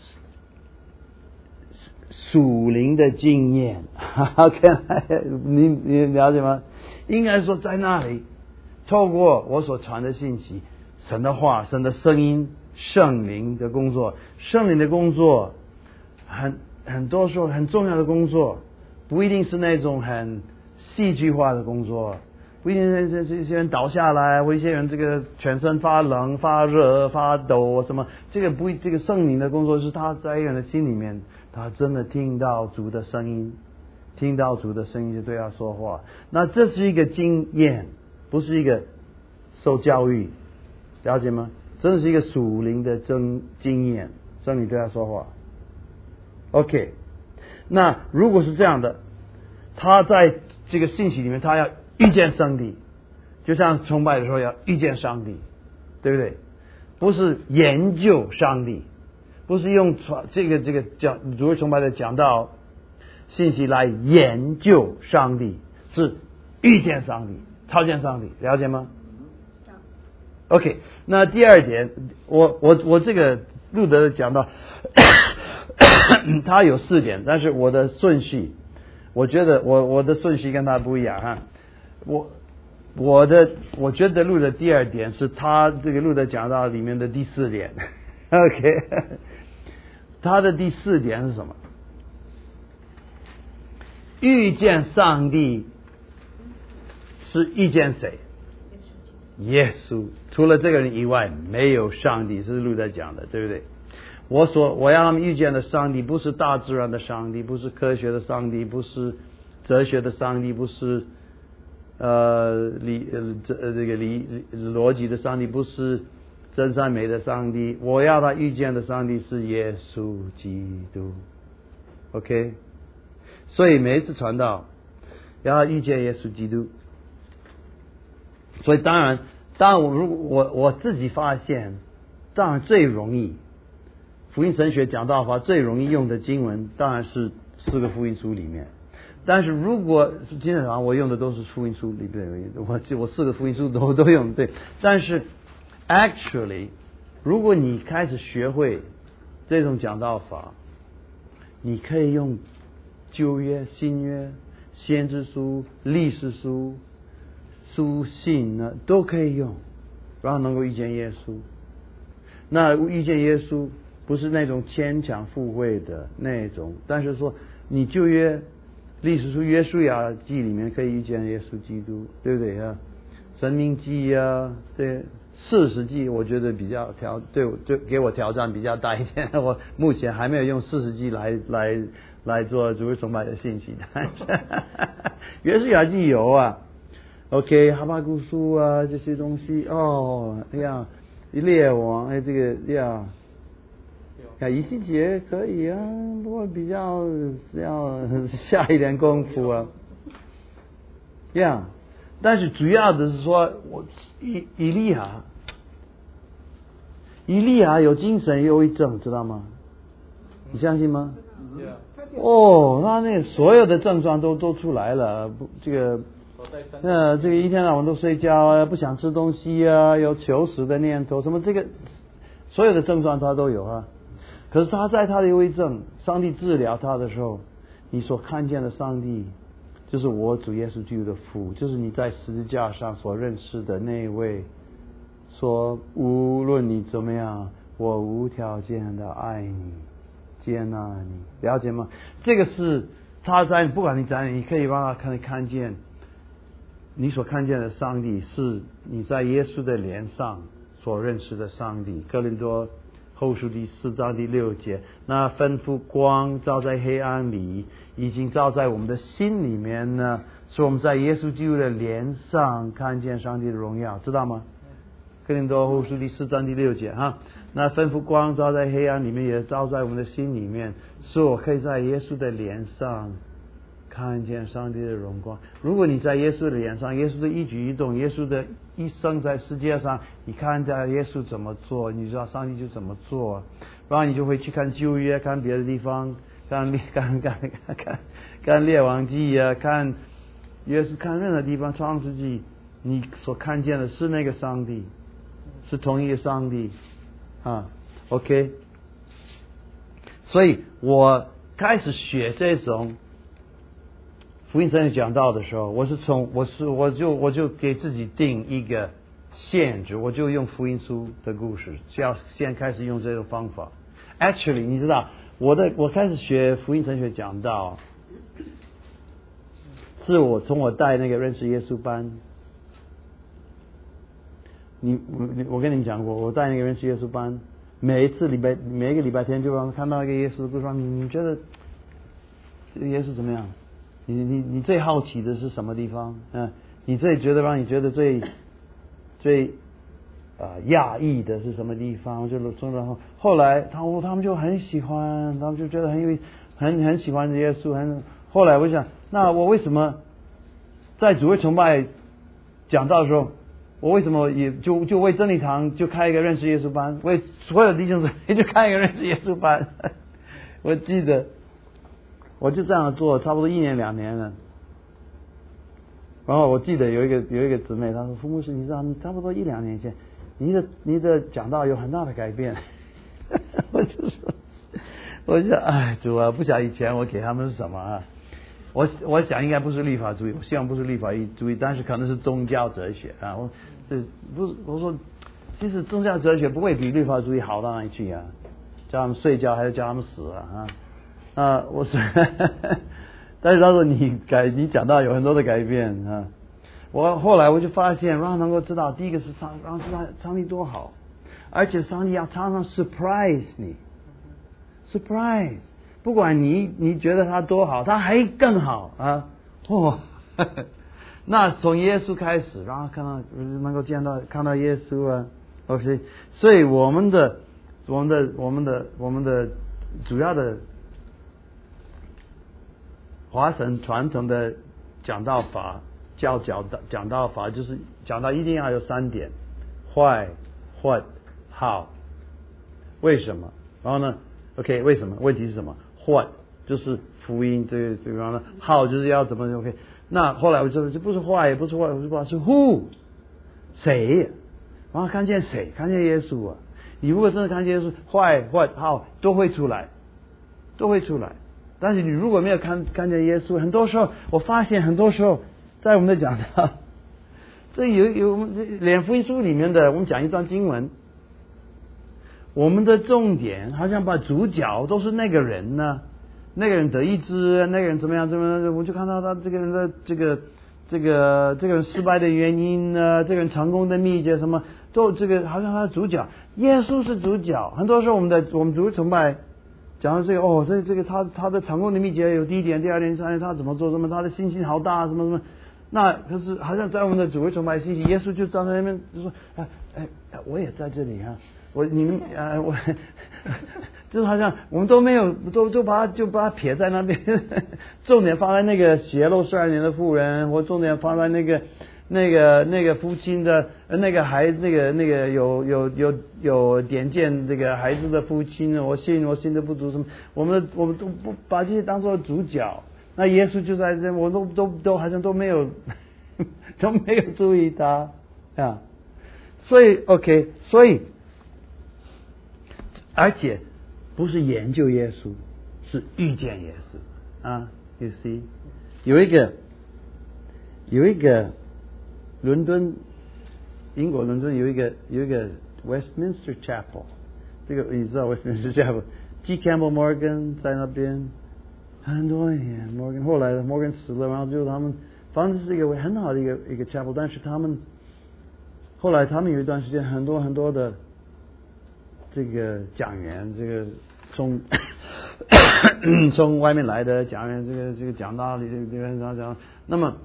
属灵的经验。OK， 你你了解吗？应该说在那里，透过我所传的信息，神的话、神的声音、圣灵的工作，圣灵的工作，很很多时候很重要的工作，不一定是那种很戏剧化的工作。不一定这这些人倒下来，或一些人这个全身发冷、发热、发抖什么，这个不这个圣灵的工作是他在一个人的心里面，他真的听到主的声音，听到主的声音就对他说话。那这是一个经验，不是一个受教育，了解吗？真的是一个属灵的经经验，圣灵对他说话。OK， 那如果是这样的，他在这个信息里面，他要遇见上帝，就像崇拜的时候要遇见上帝，对不对？不是研究上帝，不是用这个这个讲主日崇拜的讲道信息来研究上帝，是遇见上帝，超见上帝，了解吗 ？OK， 那第二点，我我我这个路德讲到，他有四点，但是我的顺序，我觉得我我的顺序跟他不一样哈。我我的我觉得录的第二点是他这个录的讲到里面的第四点 ，OK， 他的第四点是什么？遇见上帝是遇见谁？耶稣。除了这个人以外，没有上帝，是路德讲的，对不对？我所我要他们遇见的上帝，不是大自然的上帝，不是科学的上帝，不是哲学的上帝，不是呃理呃这呃这个理逻辑的上帝，不是真善美的上帝，我要他遇见的上帝是耶稣基督。OK， 所以每一次传道要遇见耶稣基督。所以当然，当然我如果我我自己发现，当然最容易福音神学讲道法最容易用的经文，当然是四个福音书里面。但是如果今天早上我用的都是福音书里面，我我四个福音书都都用对。但是 actually， 如果你开始学会这种讲道法，你可以用旧约、新约、先知书、历史书、书信呢都可以用，然后能够遇见耶稣。那遇见耶稣不是那种牵强附会的那种，但是说你旧约历史书约书亚记里面可以遇见耶稣基督，对不对啊？申命记啊，对，四十记我觉得比较挑，对我对给我挑战比较大一点。我目前还没有用四十记来来来做主日崇拜的信息，但是约书亚记有啊 ，OK， 哈巴谷书啊这些东西哦，哎呀，列王哎这个呀。啊，以西结可以啊，不过比较要下一点功夫啊。呀、yeah, ，但是主要的是说，我以以利亚，以利亚有精神忧郁症，知道吗？你相信吗？哦，他那所有的症状都都出来了，不，这个，呃，这个一天到晚都睡觉啊，不想吃东西啊，有求死的念头，什么这个所有的症状他都有啊。可是他在他的忧郁症，上帝治疗他的时候，你所看见的上帝，就是我主耶稣基督的父，就是你在十字架上所认识的那一位，说无论你怎么样，我无条件的爱你，接纳你，了解吗？这个是他在不管你在，你可以让他看看见，你所看见的上帝是你在耶稣的脸上所认识的上帝。哥林多后书第四章第六节，那吩咐光照在黑暗里，已经照在我们的心里面呢，是我们在耶稣基督的脸上看见上帝的荣耀，知道吗？哥林多后书第四章第六节哈，那吩咐光照在黑暗里面，也照在我们的心里面，是我可以在耶稣的脸上看见上帝的荣光。如果你在耶稣的脸上，耶稣的一举一动，耶稣的一生在世界上，你看到耶稣怎么做，你知道上帝就怎么做，然后你就会去看旧约，看别的地方，看列看看看看看列王记啊，看约是看任何地方，创世纪，你所看见的是那个上帝，是同一个上帝啊 ，OK。所以我开始学这种福音神学讲道的时候，我是从我是我就我就给自己定一个限制，我就用福音书的故事，要先开始用这种方法。Actually， 你知道我的我开始学福音神学讲道，是我从我带那个认识耶稣班。你我我跟你们讲过，我带那个认识耶稣班，每一次礼拜每一个礼拜天就让看到一个耶稣的故事，你你觉得这个耶稣怎么样？你你你最好奇的是什么地方？嗯，你最觉得让你觉得最最啊讶异的是什么地方？就然后后来他们他们就很喜欢，他们就觉得很有很很喜欢耶稣。很后来我想，那我为什么在主日崇拜讲道的时候，我为什么也就就为真理堂就开一个认识耶稣班，为所有弟兄姊妹就开一个认识耶稣班？我记得。我就这样做，差不多一年两年了。然后我记得有一个有一个姊妹，她说：“傅牧师，你知道，你差不多一两年前，你的你的讲道有很大的改变。”我就说，我就哎，主啊，不晓得以前我给他们是什么啊？我我想应该不是律法主义，我希望不是律法主义，但是可能是宗教哲学啊。我这不是我说，其实宗教哲学不会比律法主义好到哪里去啊？叫他们睡觉还是叫他们死啊？啊！啊，我说，但是他说你改，你讲到有很多的改变啊。我后来我就发现，让他能够知道，第一个是上，让知道上帝多好，而且上帝要常常 surprise 你 ，surprise， 不管你你觉得他多好，他还更好啊！哦， 那从耶稣开始，然后看到能够见到看到耶稣啊 ，OK， 所以我们的我们的我们的我们的主要的华神传统的讲道法教讲道讲道法就是讲到一定要有三点 why what how 为什么，然后呢 OK 为什么，问题是什么， what 就是福音这个这个，然后呢 how 就是要怎么 OK。那后来我就这不是坏，也不是坏，我就把是 who 谁，然后看见谁，看见耶稣啊！你如果真的看见耶稣，坏坏好都会出来，都会出来。但是你如果没有看看见耶稣，很多时候我发现，很多时候在我们的讲道，这有有我们连福音书里面的，我们讲一段经文，我们的重点好像把主角都是那个人呢。那个人得医治，那个人怎么样怎么样，我就看到他这个人的这个这个这个人失败的原因呢，这个人成功的秘诀什么，都这个好像他是主角，耶稣是主角。很多时候我们的我们主崇拜讲的这个哦，这这个他他的成功的秘诀有第一点、第二点、第三点，他怎么做什么，他的信心好大什么什么。那可是好像在我们的主会崇拜信息，耶稣就站在那边就说哎哎，我也在这里啊。我你们呃我就是好像我们都没有都都把它就把它撇在那边，重点放在那个血漏十二年的妇人，或重点放在那个那个那个父亲的那个孩那个那个有有有有点见这个孩子的父亲，我信我信的不足什么，我们我们都不把这些当作主角。那耶稣就在这，我都都都好像都没有都没有注意他啊，所以 OK， 所以。而且不是研究耶稣，是遇见耶稣啊 ！You see， 有一个有一个伦敦，英国伦敦有一个有一个 Westminster Chapel， 这个你知道 Westminster Chapel，G. Campbell Morgan 在那边很多年 ，Morgan 后来 Morgan 死了，然后就他们反正是一个很好的一个一个 Chapel， 但是他们后来他们有一段时间很多很多的。这个讲员，这个从从外面来的讲员，这个这个讲道理，这个这个讲讲，那么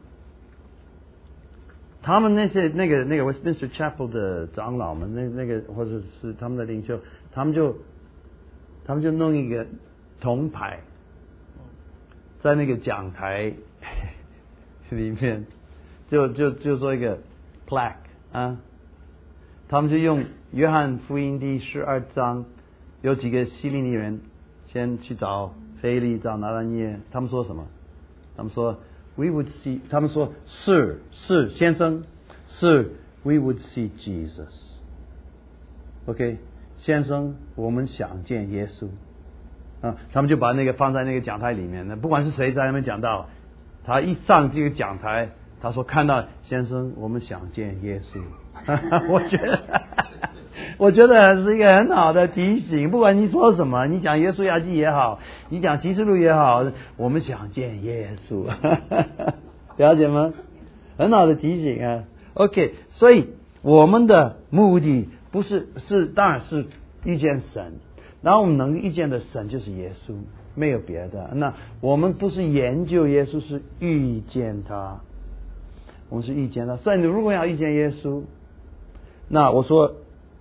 他们那些那个那个 Westminster Chapel 的长老们，那那个或者是他们的领袖，他们就他们就弄一个铜牌，在那个讲台里面，就就就做一个 plaque 啊。他们就用约翰福音第十二章，有几个希利尼人先去找腓利，找拿但业，他们说什么？他们说 We would see， 他们说是是先生是 We would see Jesus。OK， 先生，我们想见耶稣啊！他们就把那个放在那个讲台里面，那不管是谁在那边讲到，他一上这个讲台，他说看到先生，我们想见耶稣。我觉得，我觉得是一个很好的提醒。不管你说什么，你讲耶稣亚记也好，你讲启示录也好，我们想见耶稣，了解吗？很好的提醒啊。OK， 所以我们的目的不是是当然是遇见神，然后我们能遇见的神就是耶稣，没有别的。那我们不是研究耶稣，是遇见他。我们是遇见他。所以你如果要遇见耶稣。那我说，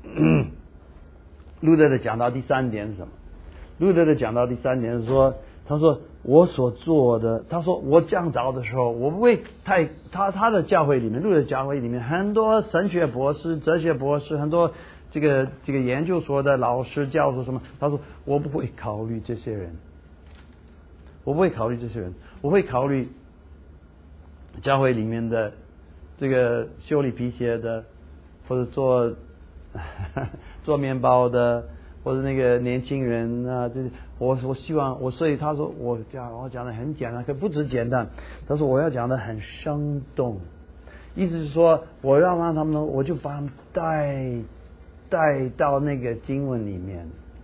路德的讲到第三点是什么？路德的讲到第三点是说，他说我所做的，他说我降着的时候，我不会太他他的教会里面，路德教会里面很多神学博士、哲学博士，很多这个这个研究所的老师、教授什么，他说我不会考虑这些人，我不会考虑这些人，我会考虑教会里面的这个修理皮鞋的。或者做做面包的，或者那个年轻人啊，这我我希望我，所以他说我讲我讲的很简单，可不止简单，他说我要讲的很生动，意思是说我要让他们，我就把他们带带到那个经文里面，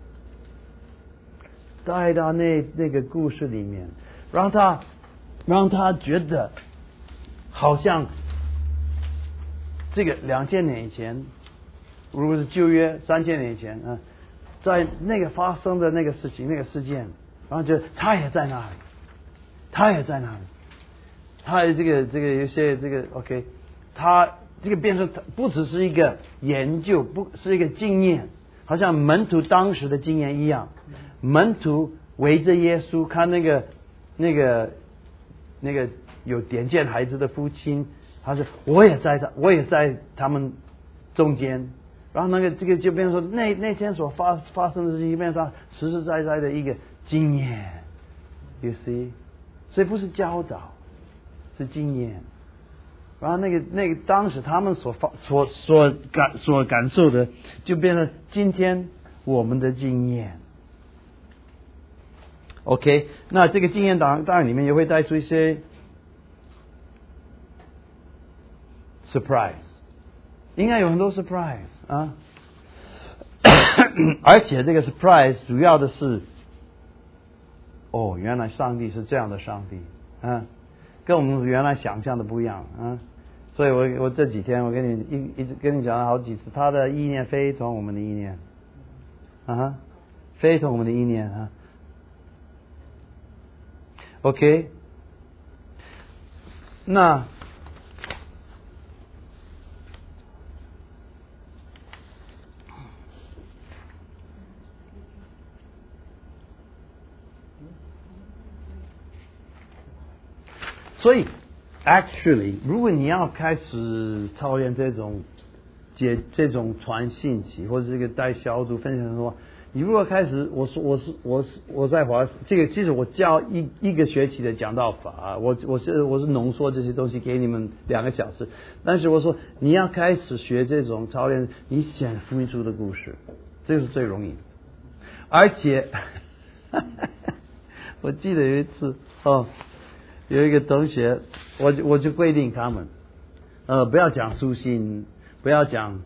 带到那那个故事里面，让他让他觉得好像。这个两千年以前，如果是旧约三千年以前啊，在那个发生的那个事情、那个事件，然后就他也在那里，他也在那里， 他这个这个有些这个 OK， 他这个变成不只是一个研究，不是一个经验，好像门徒当时的经验一样。门徒围着耶稣看那个那个那个有点见孩子的父亲，他说我也在他我也在他们中间。然后那个这个就变成说那那天所发发生的事情变成实实在在的一个经验 ，you see， 所以不是教导，是经验。然后那个那个当时他们所发所所感所感受的，就变成今天我们的经验。OK， 那这个经验当然当然里面也会带出一些 surprise。应该有很多 surprise 啊，而且这个 surprise 主要的是，哦，原来上帝是这样的上帝啊，跟我们原来想象的不一样啊。所以我我这几天我跟你一一直跟你讲了好几次，他的意念非同我们的意念啊，非同我们的意念啊。OK， 那。所以 ，actually， 如果你要开始操练这种解这种传信息，或者这个带小组分享的话，你如果开始，我说我是我是我在华这个，其实我教一一个学期的讲道法，我我是我是浓缩这些东西给你们两个小时，但是我说你要开始学这种操练，你选福音书的故事，这是最容易的，而且我记得有一次哦。有一个同学，我就我就规定他们，呃，不要讲书信，不要讲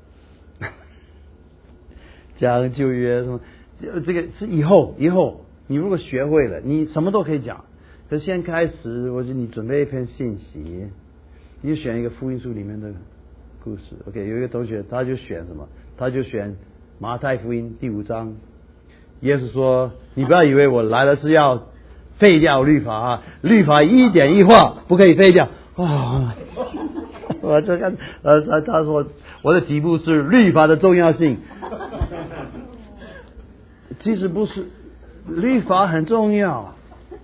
讲旧约什么，这个是以后以后你如果学会了，你什么都可以讲。可是先开始，我觉得你准备一篇信息，你就选一个福音书里面的故事。OK， 有一个同学他就选什么？他就选马太福音第五章，耶稣说：“你不要以为我来了是要。”废掉律法啊！律法一点一画不可以废掉啊！我这个呃，他他说我的题目是律法的重要性。其实不是，律法很重要，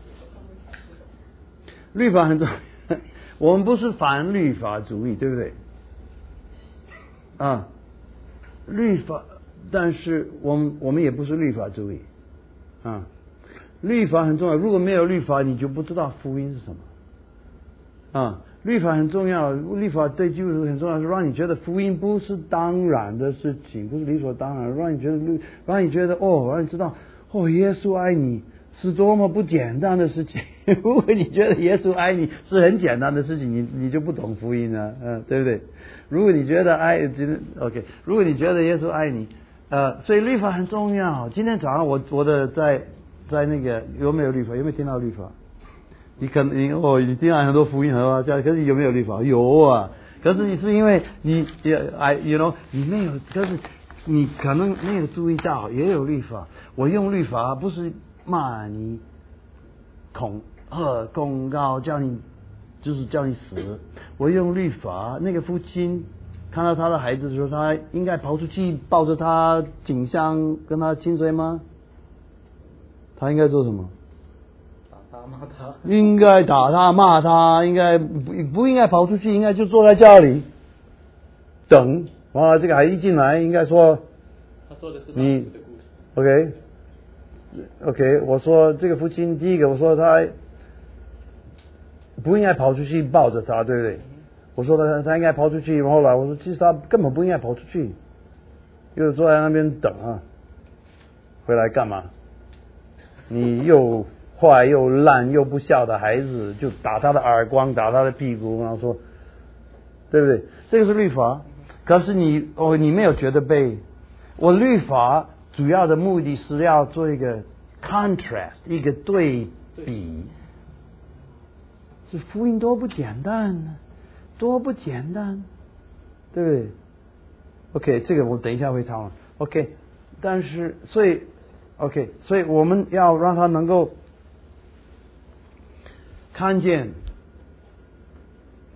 律法很重要。我们不是反律法主义，对不对？啊，律法，但是我们我们也不是律法主义啊。律法很重要，如果没有律法，你就不知道福音是什么啊。律法很重要，律法对基督徒很重要，是让你觉得福音不是当然的事情，不是理所当然，让你觉得律，让你觉得哦，让你知道哦，耶稣爱你是多么不简单的事情。如果你觉得耶稣爱你是很简单的事情，你你就不懂福音了，嗯、啊，对不对？如果你觉得爱，OK， 如果你觉得耶稣爱你，呃，所以律法很重要。今天早上我我的在。在那个有没有律法？有没有听到律法？你可能你哦，你听到很多福音很多，可是有没有律法？有啊。可是你是因为你也哎 ，you know， 你没有，可是你可能没有注意到也有律法。我用律法不是骂你、恐吓、公告叫你，就是叫你死。我用律法，那个父亲看到他的孩子的时候，他应该跑出去抱着他颈项跟他亲嘴吗？他应该做什么？ 打他骂他。 应该打他骂他，应该不不应该跑出去，应该就坐在家里等。哇，这个孩子一进来，应该说， 他说的是你的故事。 OK OK， 我说这个父亲，第一个我说他不应该跑出去抱着他，对不对？我说他他应该跑出去，后来我说其实他根本不应该跑出去，又坐在那边等啊，回来干嘛？你又坏又烂又不孝的孩子，就打他的耳光，打他的屁股，然后说，对不对？这个是律法。可是你哦，你没有觉得被我律法主要的目的是要做一个 contrast， 一个对比。这福音多不简单，多不简单，对不对 ？OK， 这个我等一下会讨论。OK， 但是所以。OK， 所以我们要让他能够看见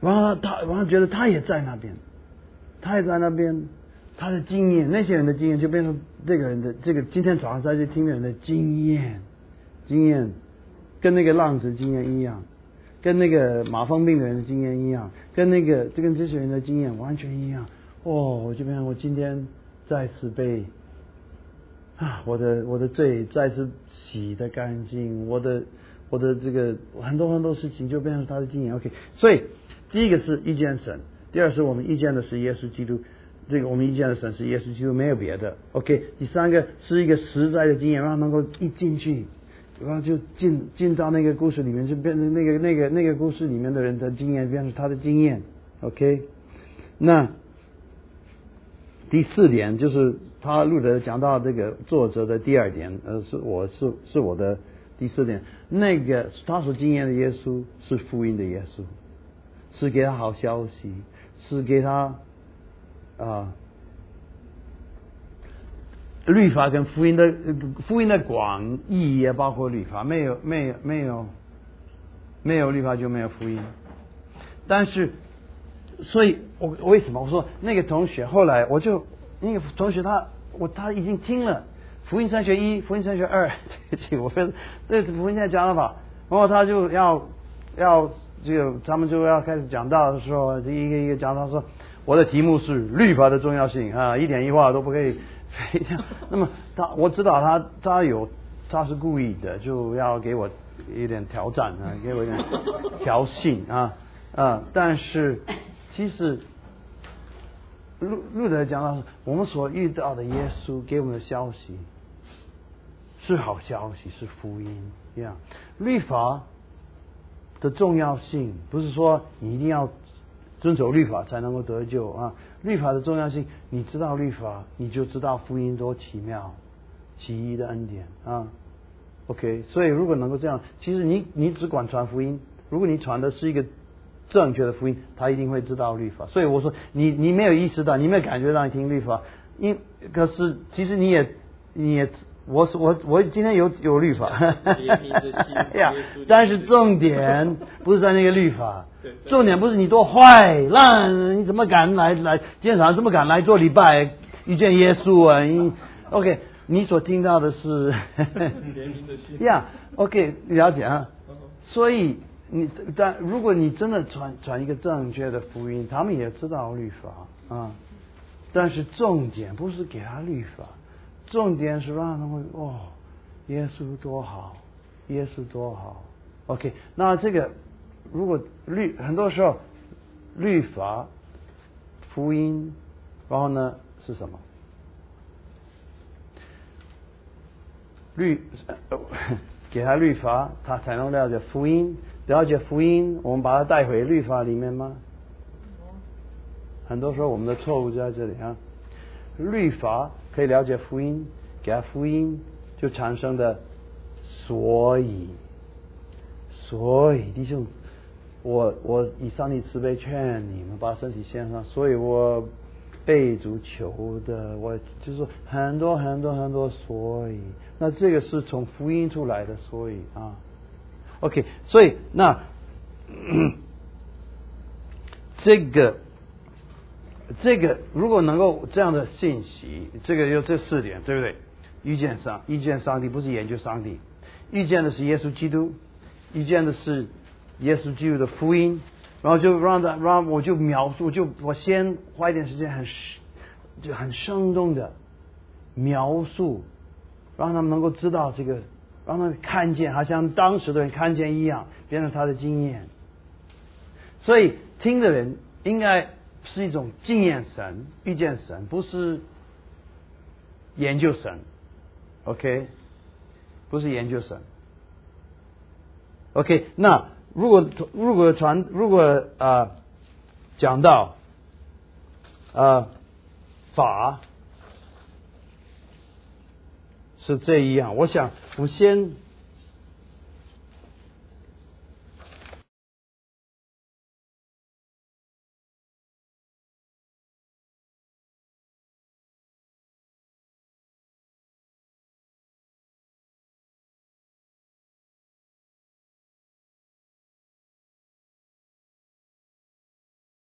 然后他，然后觉得他也在那边，他也在那边，他的经验，那些人的经验就变成这个人的这个今天早上在这听的人的经验，经验跟那个浪子经验一样，跟那个麻风病的人的经验一样，跟那个就跟这些人的经验完全一样。哦，我这边我今天再次被啊，我的我的罪再次洗得干净，我的我的这个很多很多事情就变成他的经验。OK， 所以第一个是遇见神，第二是我们遇见的是耶稣基督，这个我们遇见的神是耶稣基督，没有别的。OK， 第三个是一个实在的经验，让他能够一进去，然后就进进到那个故事里面，就变成那个那个那个故事里面的人的经验，变成他的经验。OK， 那第四点就是他路德讲到这个作者的第二点，呃，是我是是我的第四点，那个他所经验的耶稣是福音的耶稣，是给他好消息，是给他啊、呃、律法跟福音的福音的广义也包括律法，没有没有没有没有律法就没有福音，但是。所以我为什么我说那个同学后来我就那个同学他我他已经听了福音三学一福音三学二我觉得对福音现在讲了吧，然后他就要要这个他们就要开始讲道的时候，一个一个讲到说我的题目是律法的重要性啊，一点一画都不可以那么他我知道他他有他是故意的，就要给我一点挑战啊，给我一点挑衅啊啊，但是其实路路德讲到我们所遇到的耶稣给我们的消息是好消息，是福音一样。律法的重要性不是说你一定要遵守律法才能够得救啊，律法的重要性，你知道律法你就知道福音多奇妙奇异的恩典啊。OK， 所以如果能够这样，其实你你只管传福音，如果你传的是一个正确的福音，他一定会知道律法。所以我说你你没有意识到，你没有感觉到你听律法，因可是其实你也你也我我我今天有有律法呀，但是重点不是在那个律法，重点不是你多坏烂，你怎么敢来来今天早上怎么敢来做礼拜遇见耶稣啊？你 OK， 你所听到的是呀 OK 了解啊，所以。你但如果你真的传传一个正确的福音，他们也知道律法啊，但是重点不是给他律法，重点是让他们哦，耶稣多好，耶稣多好。OK， 那这个如果律很多时候律法、福音，然后呢是什么？律给他律法，他才能了解福音。了解福音，我们把它带回律法里面吗？很多时候我们的错误就在这里啊。律法可以了解福音，给他福音就产生的所以，所以弟兄，我我以上帝慈悲劝你们把身体献上，所以我被主求的，我就是说很多很多很多所以，那这个是从福音出来的所以啊。OK， 所以那这个这个如果能够这样的信息，这个有这四点，对不对？遇见上遇见上帝不是研究上帝，遇见的是耶稣基督，遇见的是耶稣基督的福音，然后就让他让我就描述，就我先花一点时间很就很生动的描述，让他们能够知道这个。让他们看见，好像当时的人看见一样，变成他的经验。所以听的人应该是一种经验神、遇见神，不是研究神。OK， 不是研究神。OK， 那如果如果传如果啊、呃、讲到啊、呃、法。是这样，我想我先